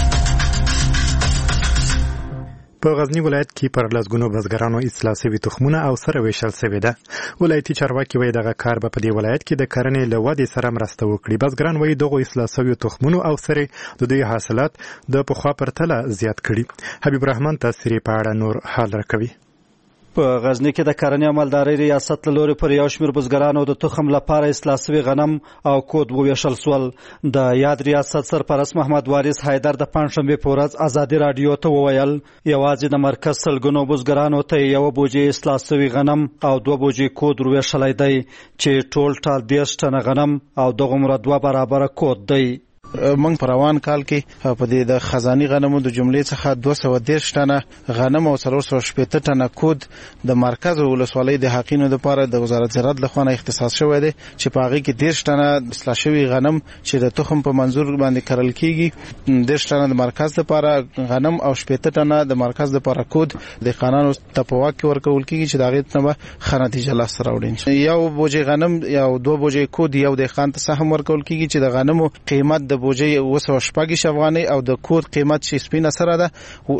په غزنی ولایت کې پر لسګونو بزګرانو اصلاح شوي تخمونه او سره ویشل شوي ده. ولایتي چارواکي وایي دغه کار به په دې ولایت کې د کرنې له ودې سره مرسته وکړي. بزګران وایي دغه اصلاح شوي تخمونو او سره د دوی حاصلات د پخوا پرتله زیات کړي. حبیب الرحمن تاثیري په اړه نور حال راکوي. په غزنی کې د کرنې او مالدارۍ ریاست له لوري پر یو شمېر بزګرانو د تخم لپاره اصلاح شوي غنم او کود وویشل شول. د یاد ریاست سرپرست محمد وارث حیدر د پنځشنبې په ورځ ازادي راډیو ته وویل یوازې د مرکز سلګونو بزګرانو ته یو بوجۍ اصلاح شوي غنم او 2 بوجۍ کود وویشلی دی چې ټول 30 ټنه غنم او دغومره 2 برابره کود دی. موږ په روان کال کې په دې د خزاني غنمو د جملې څخه 210 ټنه غنم او 360 ټنه کود د مرکز ولسوالۍ د حقینو لپاره د وزارت زراعت لخوا اختصاص شوی دی چې په هغه کې 10 ټنه اصلاح شوي غنم چې د تخم په منظور باندې کرل کیږي 10 ټنه د مرکز لپاره غنم او 70 ټنه د مرکز لپاره کود د قانون تپواک کې ورکول کیږي چې دغه تنه ښه نتیجه لاسته راوړي. یو بوجي غنم یا 2 بوجي کود یو د خان ته سهم ورکول کیږي چې د غنمو قیمت د بوجي 280 افغانۍ او د کود قیمت چې سپینه سره ده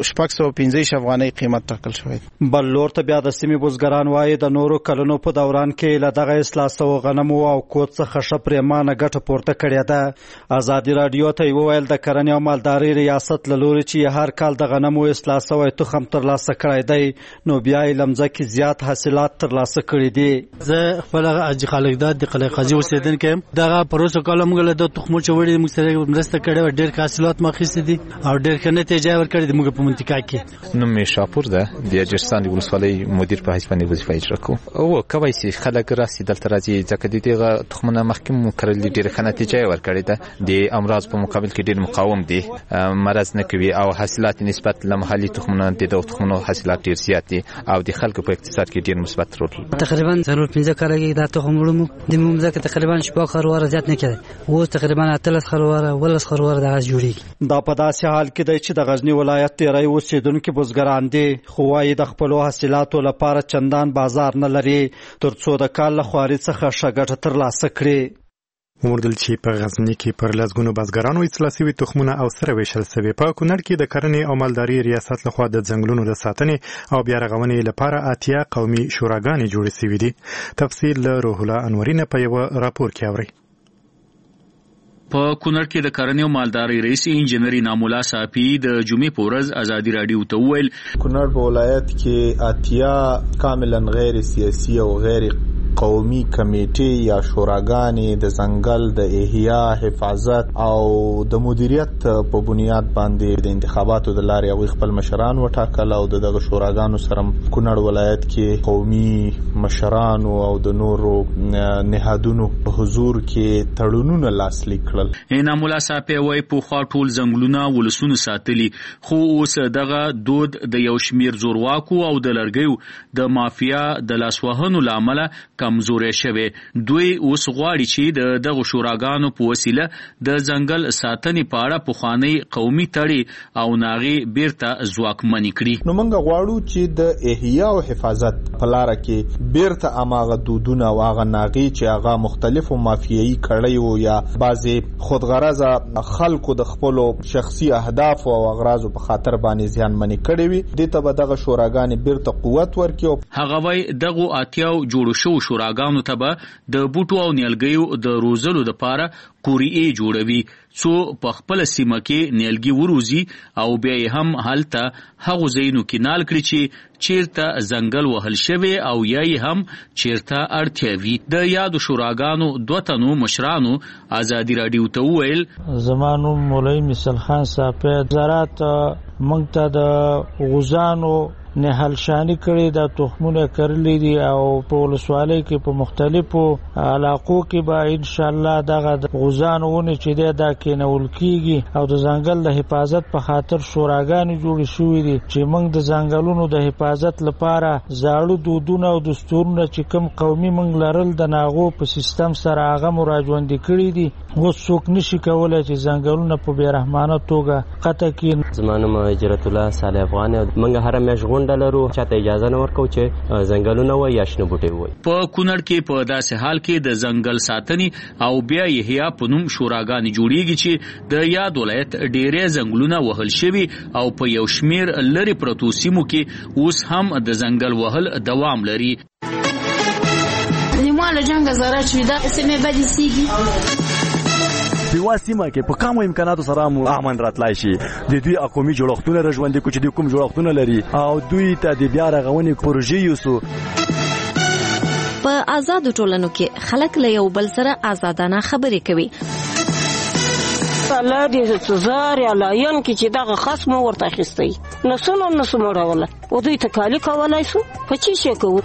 615 افغانۍ قیمت ټاکل شوی. بل لور ته بیا د سیمې بزګران وایي د نورو کلونو په دوران کې له دغه اصلاح شوو غنمو او کود څخه ښه پرېمانه ګټه پورته کړې ده. ازادي راډیو ته وویل د کرنې او مالدارۍ ریاست له لوري چې هر کال د غنمو اصلاح شوی تخم ترلاسه کړی دی نو بیا یې له مځکې زیات حاصلات ترلاسه کړي دي. زه خپل حاجي خالق داد د قلعه قاضي اوسیدونکی یم. دغه پروسه کال موږ له تخمو چوړې موږ سره مرسته کړې ډېر حاصلات مخېسته دي او ډېر ښه نتیجه ورکړې ده موږ په منطقه کې. نوم یې شاپور ده د اجرستان د ولسوالۍ مدیر په حیث باندې وظیفه اجرا کوم. او کوي چې خلک راسي دلته راځي ځکه د دغه تخمونه مخکې کړل ډېر ښه نتیجه ورکړې ده د امراض په مقابل کې ډېر مقاوم دي مرض نه کوي او حاصلات نسبت له محلي تخمونو د تخمونو حاصلات ډېر زیات دي او د خلکو په اقتصاد کې ډېر مثبت رول. تقریبا 15 کال کې دا تخم وړم د موږ تقریبا شپږ خرواره زیات نه کړي او تقریبا 3 خرواره ولس خرواره د جوړیږي. دا په داسې حال کې دی چې د غزنی ولایت ډیری اوسیدونکي بزګران دي خو وايي د خپلو حاصلاتو لپاره چندان بازار نه لري ترڅو د کال له خواري څخه ښه ګټه ترلاسه کړي. وموندل چې په غزنی کې پر لسګونو بزګرانو اصلاح شوي تخمونه او سره ویشل شوي. په کونړ کې د کرنې او مالدارۍ ریاست لخوا د ځنګلونو د ساتنې او بیا رغونې لپاره 80 قومي شوراګانې جوړې شوي دي. تفصیل له روح الله انورینه په یو راپور کې اوري. په کونړ کې د کرنې او مالدارۍ رئیس انجنیر انعام الله صافي د جمعې په ورځ ازادي راډیو ته وویل کونړ په ولایت کې 80 کاملا غیر سیاسي او غیر قومي کمیټې یا شوراګانې د ځنګل د احیا حفاظت او د مدیریت په بنیاد باندې د انتخاباتو د لارې او خپل مشران وټاکل او دغه شوراګانو سره کونړ ولایت کې قومي مشران او د نورو نهادونو په حضور کې تړونونه لاسلیک کړل. انعام الله صافي وايي په خوا ټول ځنګلونه ولسونه ساتلي خو اوس دغه دود د یو شمیر زورواکو او د لرګیو د مافیا د لاسوهنو لامل کمزورې شوه. دوی اوس غواړي چې دغه شوراګانو په وسیله د ځنګل ساتنې په اړه پخوانی قومي تړي او ناغي بیرته ځواکمنې کړي. نو موږ غواړو چې د احیا او حفاظت په لار کې بیرته اماغه دودونه او هغه ناغي چې هغه مختلفو مافیایي کړیو یا بعضی خودغرضه خلکو د خپل شخصي اهداف او اغراض په خاطر باندې ځانمنې کړي وي د ته به دغه شوراګانې بیرته قوت ورکړي. هغه وای دغه اتیاو جوړ شو شوراګانو ته به د بوټو او نیالګیو د روزلو لپاره قوریې جوړوي څو په خپل سیمه کې نیالګي وروزي او بیا هم هلته هغه ځایونو کې نال کړی چې چیرته ځنګل وهل شوی او یا هم چیرته اړتیا وي. د یادو شوراګانو 2 تنو مشرانو ازادي راډیو ته وویل زمانو مولوی مثال خان صاحب زراعت موږ ته د غوزانو نهال شانی کړي د تخمونه کرلې دي او په ولسوالۍ کې په مختلفو علاقو کې به ان شاء الله دغه غوزانونه چې دا کېنول کیږي او د ځنګل د حفاظت په خاطر شوراګانې جوړې شوې دي چې موږ د ځنګلونو د حفاظت لپاره زاړه دودونه او دستورونه چې کوم قومي موږ لرل د ناغو په سیستم سره هغه مراجعوندي کړي دي. اوس څوک نشي کولای چې ځنګلونه په بیرحمانه توګه قطع کړي. زمانو هجرت الله صالح افغان موږ هر میاشت ډالرو چاته اجازه نه ورکو چې ځنګلونه وای یا شنه بوټي وای. په کونړ کې په داسې حال کې د ځنګل ساتنې او بیا یحیی په نوم شوراګانې جوړیږي چې د یاد ولایت ډېرې ځنګلونه وهل شوي او په یو شمیر لري پروتو سیمو کې اوس هم د ځنګل وهل دوام لري. لیمو له جنګ زاره چې دا سمې بدې سیږي په یوه سیمه کې په کمو امکاناتو سره امن راتلای شي. د دوی قومي جوړښتونه راژوندي کړو چې دوی کوم جوړښتونه لري او دوی ته د بیا رغونې پروژې یوسو. په آزادو ټولنو کې خلک له یو بل سره آزادانه خبرې کوي. الله دې زار یا لاین کې چې دغه خصم ورته اخیستی نسو مړوله او دوی تکالی کولای شو په چی شي کوو.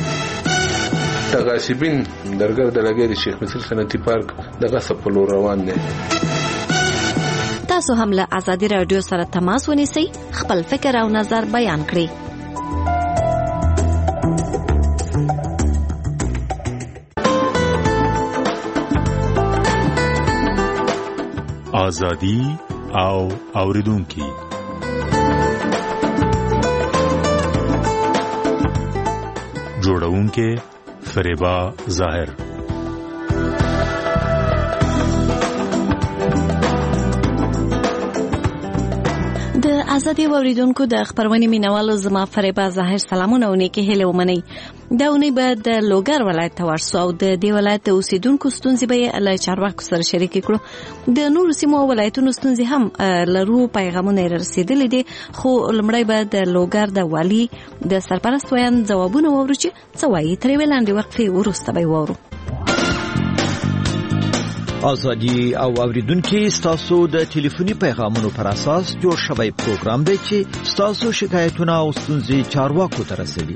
تغاسبین درګر د لګي د شیخ مسیل صنعتي پارک دغه سپلو روان دي. تاسو هم له آزادي رادیو سره تماس ونیسئ، خپل فکر او نظر بیان کړئ. آزادی او اوریدونکي جوړونکي فریبا ظاهر. د آزادي اوریدونکو د خبرونې مینوالو زما فریبا ظاهر سلامونه او نیکه هیله ومنئ. دا اونۍ به د لوګر ولایت ته ورسو او د دې ولایت د اوسیدونکو ستونزې به له چارواکو سره شریکې کړو. د نورو سیمو او ولایتونو ستونزې هم لرو، پیغامونه رسیدلي دي، خو لومړی به د لوګر د والي د سرپرست ویان ځوابونه واورو چې څه وایي. ترې ولاندې وقفې وروسته به واورو. آزادي او اوریدونکو ستاسو د ټلیفوني پیغامونو پر اساس جوړ شوی پروګرام دی چې ستاسو شکایتونه او ستونزې چارواکو ته رسوي.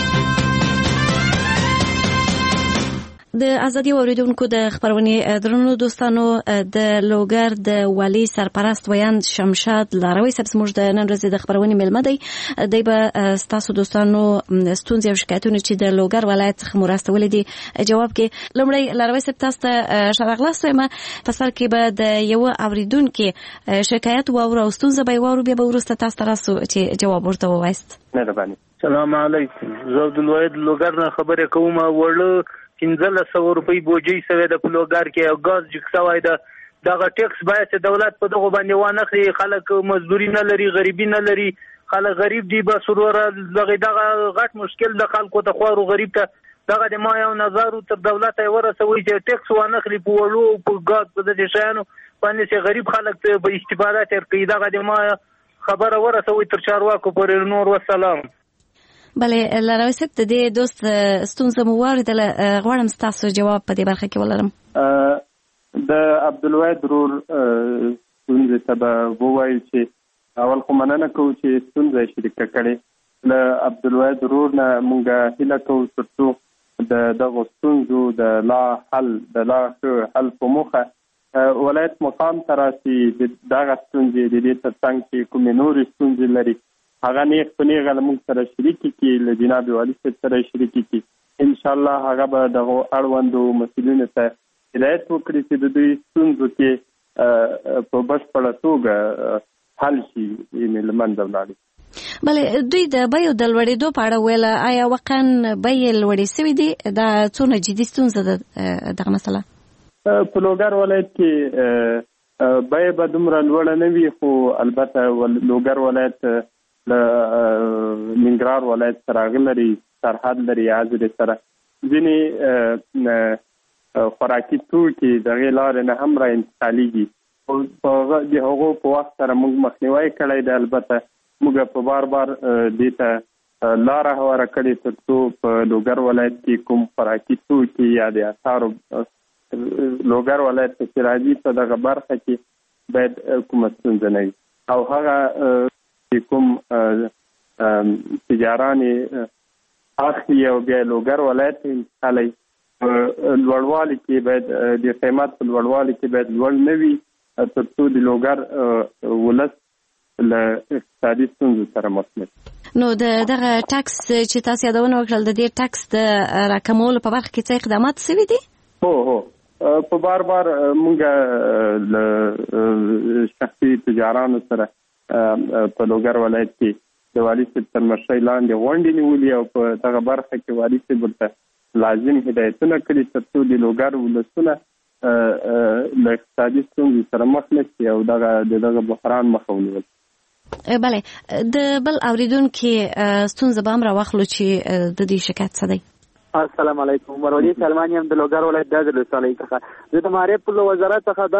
د آزادي اوریدونکو د خبرونې درنو دوستانو، د لوګر د والي سرپرست ویان شمشاد لاروي صاحب زموږ د نن ورځې د خبرونې ملمه دی. دی به ستاسو دوستانو ستونزې او شکایتونه چې د لوګر ولایت څخه مو راستولې دي جواب کې. لومړی لاروي صاحب تاسو ته شراغلاست وایم، په سر کې به د یو اوریدونکو شکایت واورو او ستونزه به واورو، بیا به وروسته تاسو تراسو چې جواب ورته ووایست. مهرباني. سلام علیکم، زه عبدالواحد لوګر نه خبرې کوم. وړو 1500 روپۍ بوجي سوی د پلوګر کې او غاز جک سوی دغه ټیکس باید دولت په دغه باندې وانخلي. خلک مزدوري نه لري، غریبي نه لري، خلک غریب دي. بس ورور دغه غټ مشکل د خلکو ته خوارو غریب ته دغه د ما یو نظر تر دولت یې ورسوي چې ټیکس وانخلي په وړو په غاز په دې شیانو باندې چې غریب خلک ته به استفاده کوي. دغه د ما خبره ورسوي تر چارواکو پورې. نور والسلام. بله لاروي صاحب، د دې دوست ستونزه مو واردله، غواړم ستاسو جواب په دې برخه کې ولرم. د عبدالواحد رور ستونزې ته به ووایو چې اول خو مننه کوو چې ستونزه یې شریکه کړې. له عبدالواحد رور نه موږ هیله کوو تر څو د دغو ستونزو د لا ښه حل په موخه ولایت مقام ته راسي. دغه ستونزې د دې تر څنګ چې کومې نورې ستونزې لري هغه نیغ په نیغه له موږ سره شریکې کړي، له جناب والي صاحب سره شریکې کړي. انشاءالله هغه به دغو اړوندو مسؤلینو ته هدایت وکړي چې د دوی ستونزو کې په بشپړه توګه حل شي، له منځه ولاړي. بله، دوی د بیو د لوړېدو په اړه ویله، آیا واقعا بیې لوړې سوي دي؟ دا څونه جدي ستونزه ده دغه مسله؟ په لوګر ولایت کې بیې به دومره لوړه نه وي، خو البته لوګر ولایت له ننګرهار ولایت سره لري، سرحد لري حاضر سره. ځینې خوراکي توکي د هغې لارې نه هم را انتقالېږي. د هغو په وخت سره موږ مخنیوی کړی دی. البته موږ په بار دې ته لاره هواره کړې تر څو په لوګر ولایت کې کوم خوراکي توکي یا د اثارو لوګر ولایت چې راځي په دغه برخه کې باید کومه ستونزه نه وي، او هغه کوم تجاران اخلي او بیا لوګر ولایت انتقالوي. لوړوالي کې باید د قیمت په لوړوالي کې باید لوړ نه وي تر څو د لوګر ولس له اقتصادي ستونزو سره مخ نه. نو دغه ټاکس چې تاسو یادونه وکړل، د دې ټاکس د راکمولو په برخه کې څه اقدامات شوي دي؟ هو په بار موږ له شخصي تجارانو سره په لوګر ولایت کې د والي صاحب تر مشرۍ لاندې غونډې نیولې او په دغه برخه کې والي صاحب ورته لازم هدایتونه کړي تر څو د لوګر ولسونه له اقتصادي ستونزو سره مخ نه شي او دغه بحران مخه ونیول. بله، د بل اوریدونکو ستونزه به هم راواخلو چې د دې شکایت څه دی. السلام علیکم، مرولي سلمان یم د لوګر ولایت د ولسوالۍ څخه. زه د معارف په وزارت څخه د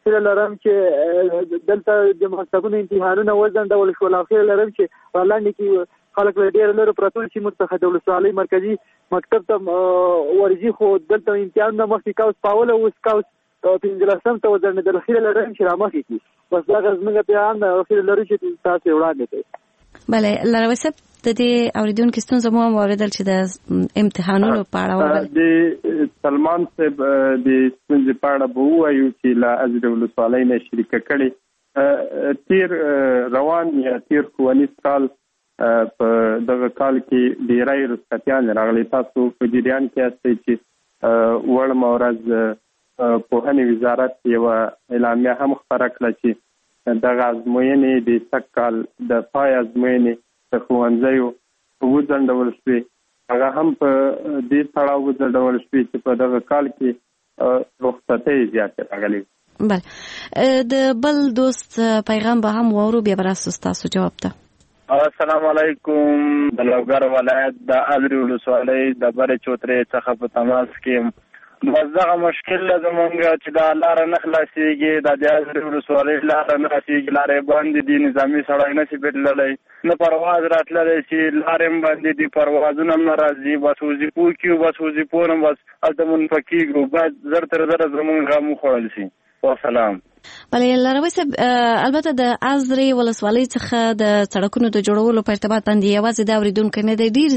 هیله لرم چې دلته د مکتبونو امتحانونه وځنډول شول او هیله لرم چې په لاندې کې خلک له ډېر لرې پراته چې موږ څخه د ولسوالۍ مرکزي مکتب ته ورځي، خو دلته امتحانونه مخکې کاوس پاوله اوس کاوس 15 ته وځنډېدل. هیله لرم چې رامخکې کړي. بس دغه زموږ پیغام دی، هیله لرو چې تاسو یې وړاندې کړئ. بله لاروي صاحب، د دې اوریدونکو ستونزه مو هم واوریدل چې د امتحانونو په اړه د سلمان صاحب د ستونزې په اړه به ووایو چې له ازرې ولسوالۍ نه شریکه کړې. تیر روان یا تیر ښوونیز کال په دغه کال کې ډېری رخصتیان راغلي. تاسو په جریان کې یاستئ چې وړمه ورځ پوهنې وزارت یوه اعلامیه هم خپره کړه چې دغه ازموینې د سږ کال د پای ازموینې د ښوونځیو وځنډول شوې. هغه هم په دې تړاو وځنډول شوې چې په دغه کال کې رخصتۍ زیاتې راغلي. بله، د بل دوست پیغام به هم واورو، بیا به راسو ستاسو جواب ته. السلام علیکم. د لوګر ولایت د ازرې ولسوالۍ د برې چوترې څخه په تماس کې بس دغه مشکل زمونږ چې دا لاره نه خلاصېږي، د ازرې ولسوالۍ لاره نه خلاصېږي. لارې بندې دي، نظامي سړی نه شي بدللی، نه پرواز راتللی چې لارې هم بندې دي، پروازونه هم نه راځي. بس وظیفو کېږو، بس وظیفو نه بس هلته منفه کېږو. باید زر تر زره زمونږ غم وخوړل شي. والسلام. بله لاروي صاحب، البته د ازرې ولسوالۍ څخه د سړکونو د جوړولو په ارتباط باندې یوازې د اوریدونکو نه دی، ډېر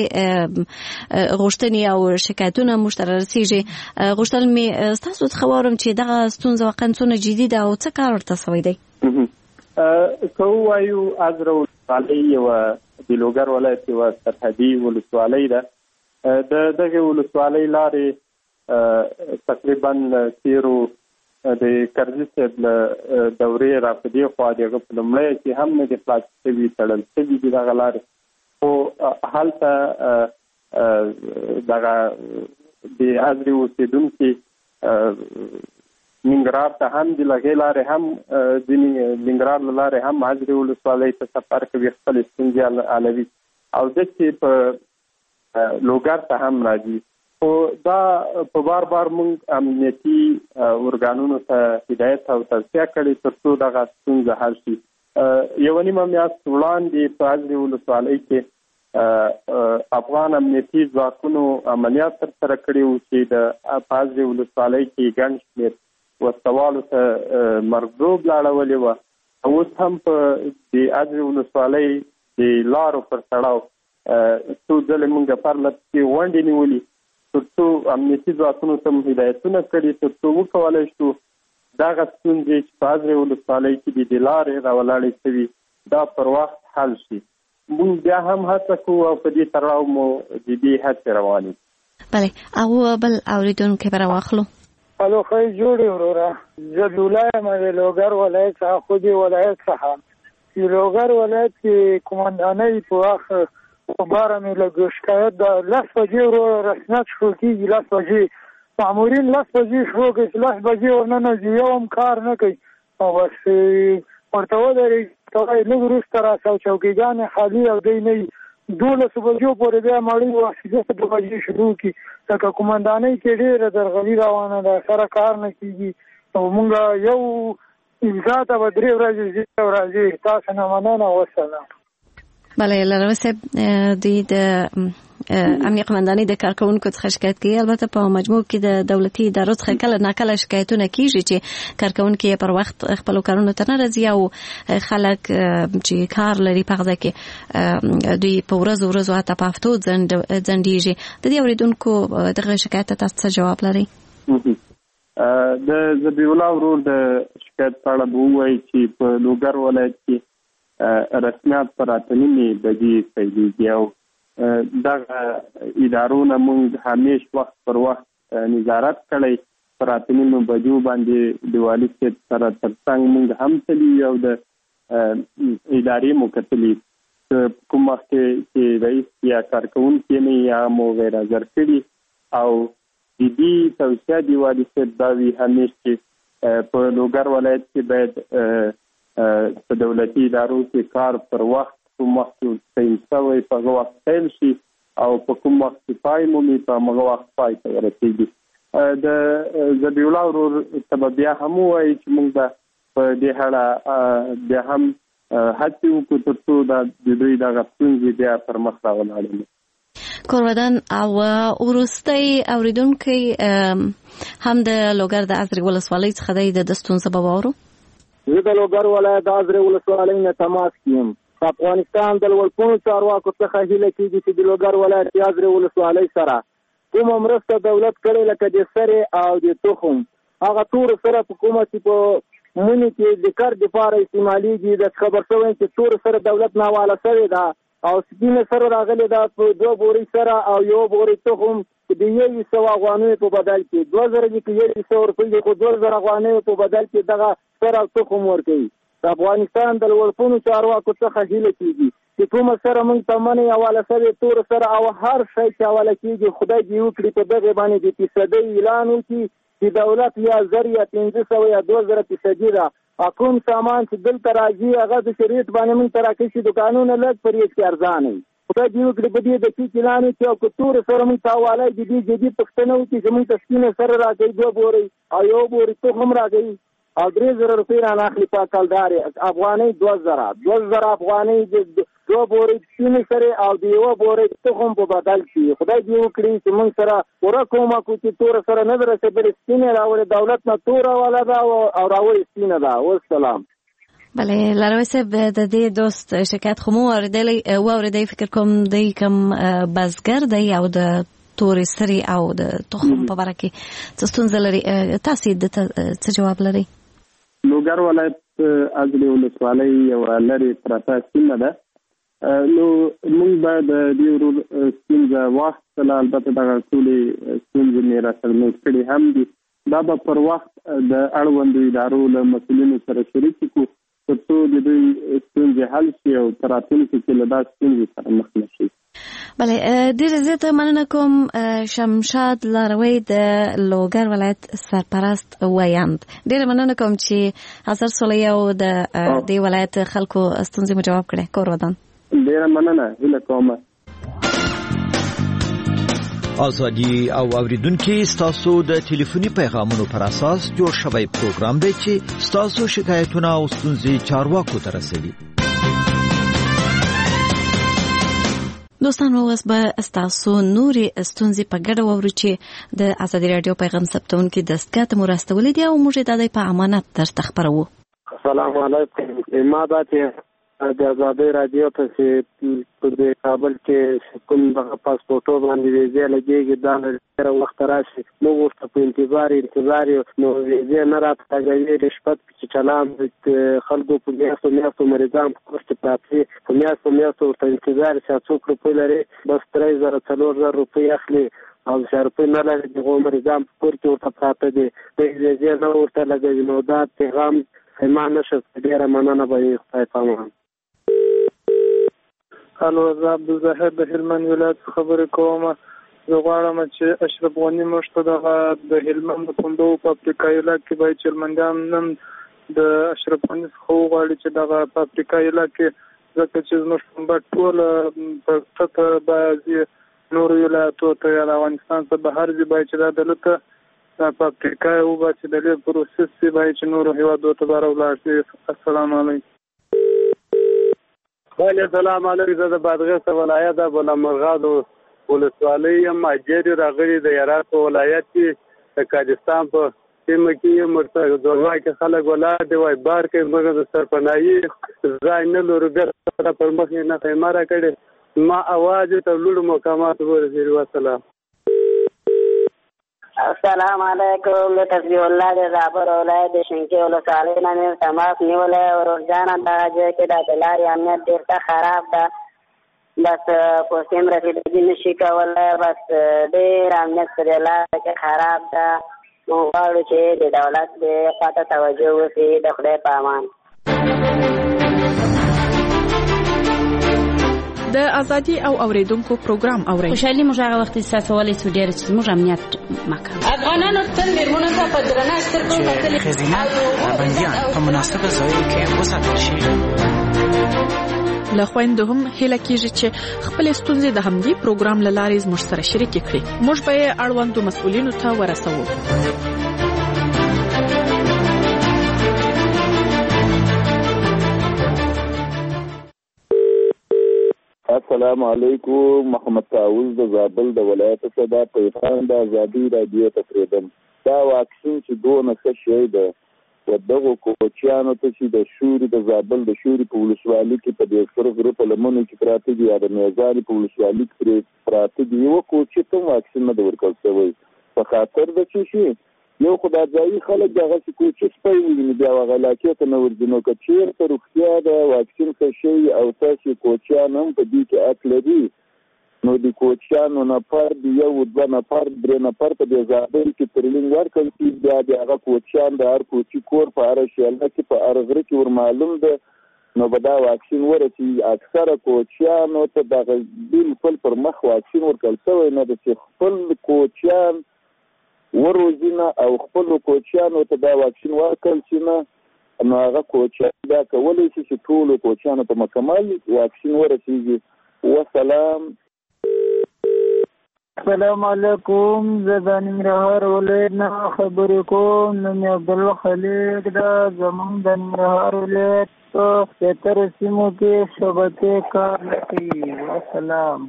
زیاتې غوښتنې او شکایتونه موږ ته رارسېږي. غوښتل مې ستاسو څخه واورم چې دغه ستونزه واقعا څومره جدي ده او څه کار ورته شوی دی. که ووایو ازرې ولسوالۍ یوه د لوګر ولایت یوه سرحدي ولسوالۍ ده. د دغې ولسوالۍ لارې تقریبا تیرو د کرزي صاحب له دورې را په دې خوا د هغه په لومړی کې هم نه دي خلاص شوي، تړل شوي دي دغه لارې. خو هلته دغه د ازرې اوسېدونکي ننګرهار ته هم د لغې لارې هم ځینې ننګرهار له لارې هم ازرې ولسوالۍ ته سفر کوي، خپلې ستونزې حلوي، او داسې په لوګر ته هم راځي. خو دا په بار بار موږ امنیتي ارګانونو ته هدایت او توصیه کړې تر څو دغه ستونزه حل شي. یوه نیمه میاشت وړاندې په ازرې ولسوالۍ کې افغان امنیتي ځواکونو عملیات ترسره کړي وو چې د په ازرې ولسوالۍ کې ګڼ شمېر وسوالو ته مرګ لاړولې وه. اوس هم په د ازرې ولسوالۍ د لارو پر تړاو څو ځلې موږ پرله پسې غونډې نیولي تر څو امنیتي ځواکونو ته هدایتونه کړي تر څو وکولی شو دغه ستونزې چې په ازرې ولسوالۍ کې د لارې راولاړې شوي دا پر وخت حل شي. موږ بیا هم هڅه کوو او په دې تړاو مو د دې هڅې روانې. بله، او بل اورېدونکی به راواخلو. الو، ښه جوړې وروره. زه دوله یم د لوګر ولایت څخه، خو دې ولایت څخه چې لوګر ولایت کې قمندانۍ په وخت په باره مې لږ شکایت ده. 10 بجې وروره رسمیت شروع کېږي، 10 بجې مامورین 10 بجې شروع کوي، 10 بجې ورننوځي، یو هم کار نه کوي. او بس ورته ودرېږي، لږ وروسته راسه چوکیګانې خالي او دی نه وي. 12 بجو پورې بیا مړۍ واسطه 2 بجې شروع کړي. لکه قمندانۍ کې ډېره درغلي روانه ده، سره کار نه کېږي. او موږ یو امضا ته به 3 ورځې زیاته راځي. تاسو نه مننه، والسلام. بله لاروي صاحب، دوی د امنیه قمندانۍ د کارکوونکو څخه شکایت کوي. البته په مجموع کې د دولتي ادارو څخه کله ناکله شکایتونه کیږي چې کارکوونکي پر وخت خپلو کارونو ته نه راځي او خلک چې کار لري په هغه کې دوی په ورځو حتی په هفتو ځنډېږي. د دې اورېدونکو دغه شکایت ته تاسو څه جواب لرئ؟ د ذبیح الله ورور د شکایت په اړه به ووایي چې په لوګر ولایت کې رسمیات پر 8:30 بجې پیلېږي او دغه ادارو نه موږ همیش وخت پر وخت نظارت کړی. پر 8:30 بجو باندې د والي صاحب سره ترڅنګ موږ هم تللي او د ادارې مو کتلي. کوم وخت چې رئیس یا کارکوونکي نه یا مو غیر حاضر کړي او د دې توصیه د والي صاحب دا وي همیش چې په لوګر ولایت کې باید په دولتي ادارو کې کار پر وخت کوم وخت تعین شوی په هغه وخت پیل شي او په کوم وخت پای مومي په هغه وخت پای ته ورسېږي. د ذبیح الله ورور ته بیا هم وایي چې موږ به په دې اړه بیا هم هڅې وکړو تر څو د دوی دغه ستونزې بیا پر مخ راولاړوي. کورودن او وروستی اوریدونکي هم د لوګر د ازرې ولسوالۍ څخه دی د ستونزه به واورو. زه د لوګر ولایت د ازرې ولسوالۍ نه تماس کیم. افغانستان د لوړپوړو چارواکو څخه هیله کیږي چې د لوګر ولایت د ازرې ولسوالۍ سره کومه مرسته دولت کړې لکه د سرې او د تخم هغه ټول سره په کومه چې په مونږ کې د کار لپاره استعماليږي د خبر شوی چې ټول سره دولت ناواله شوی دا او سپینه سره راغلی دا په 2 بوري سره او 1 بوري تخم د 100 افغانۍ په بدل کې 2000 کې 100 روپۍ خو 2000 افغانۍ په بدل کې دغه سره تخم ورکوي. د افغانستان د لوړپوړو چارواکو څخه هیله کیږي چې کوم سره موږ ته منې حواله شوی تور سره او هر شی چې حواله کیږي خدای دې وکړي په دغه باندې د فیصدي اعلان وکړي چې دولت یا زر یا 500 یا 2000% ده کوم سامان چې دلته راځي هغه د شریعت باندې موږ ته راکشي دکانونه لږ پر یې ارزانه خدای دې وکړي په دې د کې اعلان وکړي او تور سره موږ ته حواله دې جدي پښتنه وکړي چې موږ ته سپینه سره راځي 2 بوري او 1 بوري تخم راځي او 3000 روپۍ را ناخلي په کلداري افغانۍ 2000 افغانۍ د 2 بوري سپینې سره او د 1 بوري تخم په بدل کې خدای دې وکړي چې موږ سره پوره کومه کو چې تور سره نه درسېدلې سپینې راوړي دولت نه تور والا دا او راوړي سپینه دا. والسلام. بله لاروی صاحب د دې دوست شکایت خو مو اوریدلی فکر کوم دی کم بزګر دی او د تورې سري او د تخم په باره کې څه ستونزه لري تاسو د څه جواب لري؟ لوګر ولایت ازرې ولسوالۍ یوه لرې پرته سیمه ده نو موږ به د دې ورور ستونزه واخیستله البته دغه ټولې ستونزې مې راسره نوټ کړي هم دي دا به پر وخت د اړوندو ادارو له مسؤلینو سره شریک کړو تر څو د دوی ستونزې حل شي او په راتلونکي کې له دا ستونزې سره مخ نه شي. بله ډېره زیاته مننه کوم شمشاد لاروی د لوګر ولایت سرپرست ویاند. ډېره مننه کوم چې حاضر سولې او د دې ولایت خلکو ستونزې مو جواب کړې. کور ودان. ډېره مننه هیله کوم. ازادي او اوریدونکو ستاسو د ټلیفوني پیغامونو پر اساس جوړ شوی پروګرام دی چې ستاسو شکایتونه او ستونزې چارواکو ته رسوي. دوستانو اوس به ستاسو نورې ستونزې په ګډه واورو چې د ازادي راډیو پیغام ثبتونکي دستګاه ته مو راستولې دي او موږ یې د دې په امانت درته خپروو. السلام علیکم. ما دا چې د ازادي راډیو ته چې په کابل کې کوم دغه پاسپورټو باندې ویزه لګېږي دا ډېر وخت راشي نو ورته په انتظار نو ویزه نه راځي رشوت چې چلام خلکو په میاشتو مریضان په کور کې پراته په میاشتو ورته انتظار چې څوک روپۍ لري بس 3000 روپۍ اخلي او 1000 روپۍ نه لري دغه مریضان په کور کې ورته پراته دي د ویزه نه ورته لګوي نو دا پیغام ایمان نشه ډېره مننه به خدای پامان. الو زه عبدالظاهر د هلمند ولایت خبرې کوم. زه غواړم چې اشرف غني موږ ته د هلمند د پوندو په افریقایي علاقې کې باید چې هلمندیان نن د اشرف غني څخه وغواړي چې دغه په افریقایي علاقې ځکه چې زموږ پنبه ټول په کښته باید نورو ولایتو ته یا د افغانستان څخه بهر ځي باید چې دا دلته په افریقا وباسي د دې پروسس چې باید چې نورو هېوادو ته بهر ولاړ شي. السلام علیکم. السلام علیکم. زه د بادغیس ولایت د بلمرغاد ولسوالۍ یم. اجیر راغلي د هرات ولایت کې د کاجستان په سیمه کې مرته ځوړوا کې خلک ولاړ دی وای بار کې موږ د سرپناهي ځای نه لرو بیا پر مخ نه خیمه را کړې ما اواز ته لوړ مقامات ورسېږي. والسلام. السلام علیکم. تسبیح الله د زابر ولایت د شینکۍ ولسوالۍ نه مې تماس نیولی ورورجانه دغه ځای کې د لارې امنیت ډېر خراب ده بس پوستیم رسیدګي نشي کولی بس ډېر امنیت په دې لاره کې خراب ده نو غواړو چې د دولت دې خواته توجه وشي. د خدای په امان. د ازادي او اوریدونکو پروګرام اورئ. خوشحالي موږ هغه وخت احساسولای شو ډېر چې موږ امنیت مکه افغانانو تل میرمنو ته په درنه سترګو کتل ښځینه بندیان په مناسبه ځایو کې وساتل شي. له خويندو هم هله کیږي چې خپل ستونزې د همدې پروګرام له لارې زموږ سره شریک کړي. موږ به یې اړوندو مسؤلینو ته ورسوو. السلام علیکم. محمد طاووس د زابل د ولایت صدا پیغام د ازادي رادیو تقریبا دا واکسین چې دونه ښه شی ده و دغه کوچیانو ته چې د شوري د زابل د شوري په ولسوالۍ کې په دې سره غره په لمنو کې پراته دي یا د میزاري په ولسوالۍ کې پراته دي یو کوچی ته واکسین نه ورکول شوی په خاطر د چې شي یو خدای ځای خلک دغه کوچی سپي ویني بیا غلاکې ته نو ورځنو کې چیرته روغتیا د واکسین څخه شي او تاسو کوچیان هم په دې کې حق لري نو د کوچیانو نفر دی یو دوه نفر درې نفر په دې ځای کې ترلینګ ورکړي چې بیا د هغه کوچیان د هر کوچی کور په اړه شیله کې په ارغره کې ور معلوم ده نو به دا واکسین ورسي. اکثره کوچیانو ته د بالکل پر مخ واکسین ورکړل شوی نه د خپل کوچیان وروزینه او خپل کوچیانو ته دا واکسین ورکړل چې نه نو هغه کوچیان دا کولی شي چې ټول کوچیانو ته مکمل واکسین ورسیږي. وسلام. السلام علیکم. زه د ننګرهار ولایت نه خبرې کوم. نوم یې عبدالله خلیق ده. زموږ د ننګرهار ولایت په 73 سیمو کې شبکې کار نه کوي. وسلام.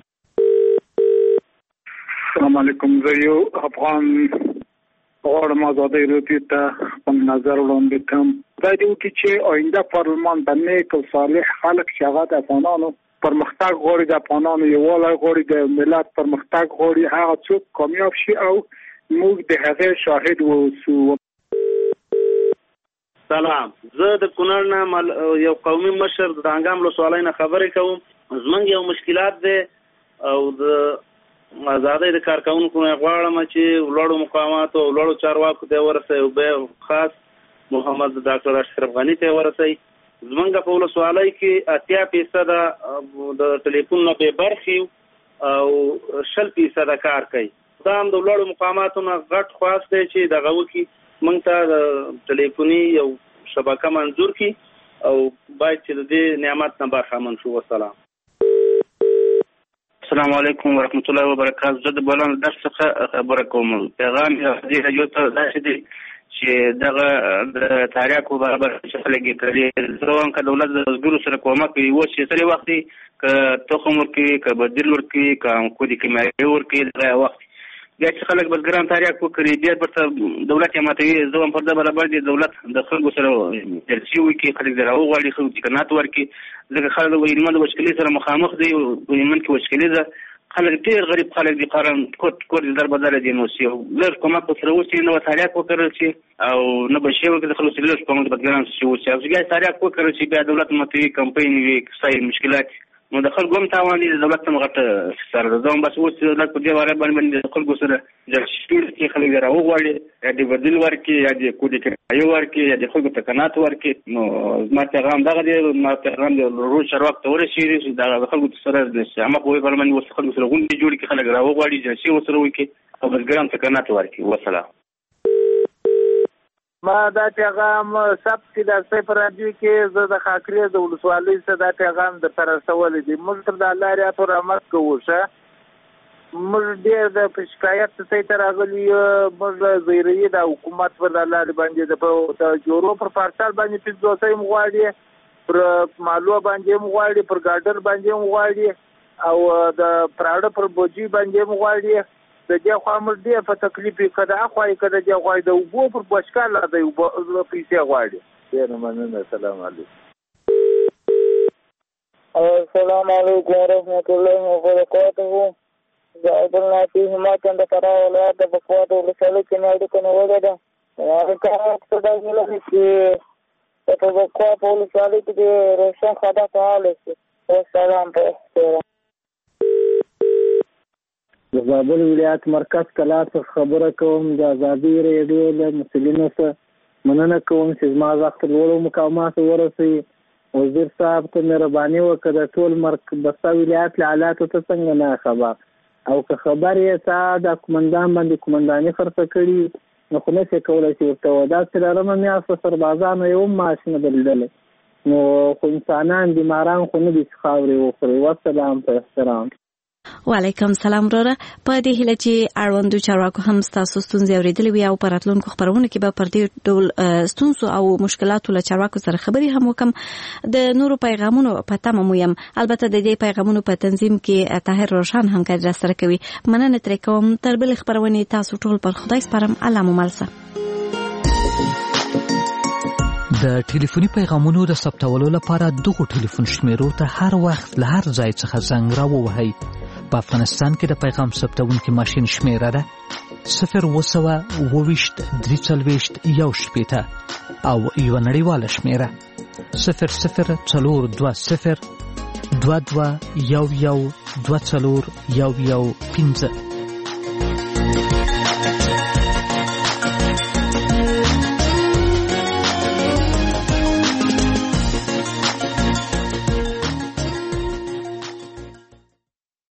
السلام علیکم. زه یو افغان غواړم ازادۍ راډیو ته خپل نظر وړاندې کړم. دا دی چې آینده پارلمان د نیک او صالح خلک چې هغه د افغانانو پرمختګ غواړي د افغانانو یووالی غواړي د ملت پرمختګ غواړي هغه څوک کامیاب شي او موږ د هغې شاهد واوسو. سلام. زه د کونړ نه یو قومي مشر د انګام ولسوالۍ نه خبرې کوم. زمونږ یو مشکلات دی او د ازادۍ د کارکونکو نه غواړم چې ولاړو مقامات او ولاړو چارواکو ته ورسي او به خاص محمد ډاکټر اشرف غنی ته ورسي. زمونږ په ولسوالۍ کې 80% د ټلیفون نه به برخي او 60% کار کوي. دا هم د ولاړو مقاماتو نه غټ خواست دی چې دغه وکي موږ ته د ټلیفوني یو شبکه منظور کی او باید چې د دې نعمت نه برخمن شو. والسلام. السلام علیکم ورحمۃ اللہ وبرکاتہ. زه د بولان درس څخه خبره کوم. پیغام دې راځي ته داسې دی چې دغه د تاریخو برابر شخلګي کړي زروان کا دولت د ګورو سره کومک کوي و چې سره وخت ک تخم ورکی ک بدیل ورکی ک کو دي کیمیاوي ورکی دغه وخت بیا چې خلک بزګران تاریخ وکړي بیا پر دولت یې ماتوي زوم پر د برابر دي دولت د خلکو سره جلسي وکړي خلک دراو غواړي خو چې کنات ورکی ځکه خلک د ایمان د مشکلې سره مخامخ دي او ایمان کې مشکلې ده. خلک ډېر غریب خلک دي قارن کور در بدل دي نو سیو لږ کومک سره وسی نو تاریخ وکړل شي او نه به شي وکړي خلک لږ کومک بدګران شي او چې بیا تاریخ وکړل شي بیا دولت ماتوي کمپاین وی صحیح مشکلات نو د خلکو هم تاوان دي دولت هم غټه سره ده بس اوس دولت په دې واره باندې د خلکو سره د شپږ کې خلک راو غواړي یا د بدیل ورکي یا د کو دي کې ورکي یا د خلکو تکنات ورکي نو ما پیغام دغه دی ما پیغام د روز شروع ته ورسېږي چې د خلکو سره د سمه په باندې وسه خلکو سره غونډه جوړ کې خلک راو غواړي چې شي وسره وکي او بزګران تکنات ورکي. والسلام. ما دا پیغام سب کې د صفر راډیو کې زه د خاکریز د ولسوالۍ څخه دا پیغام در سره رسولی دی. موږ تر د الله رحمت او رحمت کوو شه موږ ډېر د شکایت ته راغلي موږ زیری د حکومت پر د الله باندې د جوړو پر پارسال باندې پیسې مغواړي پر مالو باندې مغواړي پر ګاډر باندې مغواړي او د پراډ پر بوجي باندې مغواړي د دې خو امر دی په تکلیف کده اخوای کده دی غوای د وبو پر بشکال د وبو پیسې غواړي. ډیر مننه. السلام علیکم. السلام علیکم ورحمۃ اللہ وبرکاتہ. زه عبدالنافی هماکن د فراه ولایت د بکوات ولسوالۍ کې نه اړیکه نیولې ده. هغه کار څه ډول لري چې په بکوات ولسوالۍ کې د روشن خدا فعال شي. والسلام علیکم. د زابل ولایت مرکز کلا څخه خبره کوم. د ازادي رادیو له مسؤلینو څخه مننه کوم چې زما وخت لوړو مقاماتو ورسي. وزیر صاحب ته مهرباني وکړه د ټول مرکز ولایت له حالاتو ته څنګه نه خبر او که خبر یې تا د کومندان باندې کومنداني خرڅ کړي نو خو نه شي کولای چې ورته ودا چې لرم میاشت سربازانو یو ماشین بلدل نو خو انسانان بیماران خو نه دي چې خاورې وخوري. والسلام په احترام. وعلیکم سلام وروره. په دې هیله چې اړوندو چارواکو هم ستاسو ستونزې اورېدلې وي او په راتلونکو خپرونو کې به پر دې ډول ستونزو او مشکلاتو له چارواکو سره خبرې هم وکم. د نورو پیغامونو په تمه مو یم. البته د دې پیغامونو په تنظیم کې طاهر روشن همکاري راسره کوي. مننه ترې کوم. تر بلې خپرونې تاسو ټول پر خدای سپارم. الله مو مل شه. د ټلیفوني پیغامونو د ثبتولو لپاره دغه ټلیفون شمیرو ته هر وخت له هر ځای څخه زنګ راووهئ. په افغانستان کې د پیغام ثبتونکي ماشین شمیره ده 0202341 او یو نړیواله شمیره 00402211241115.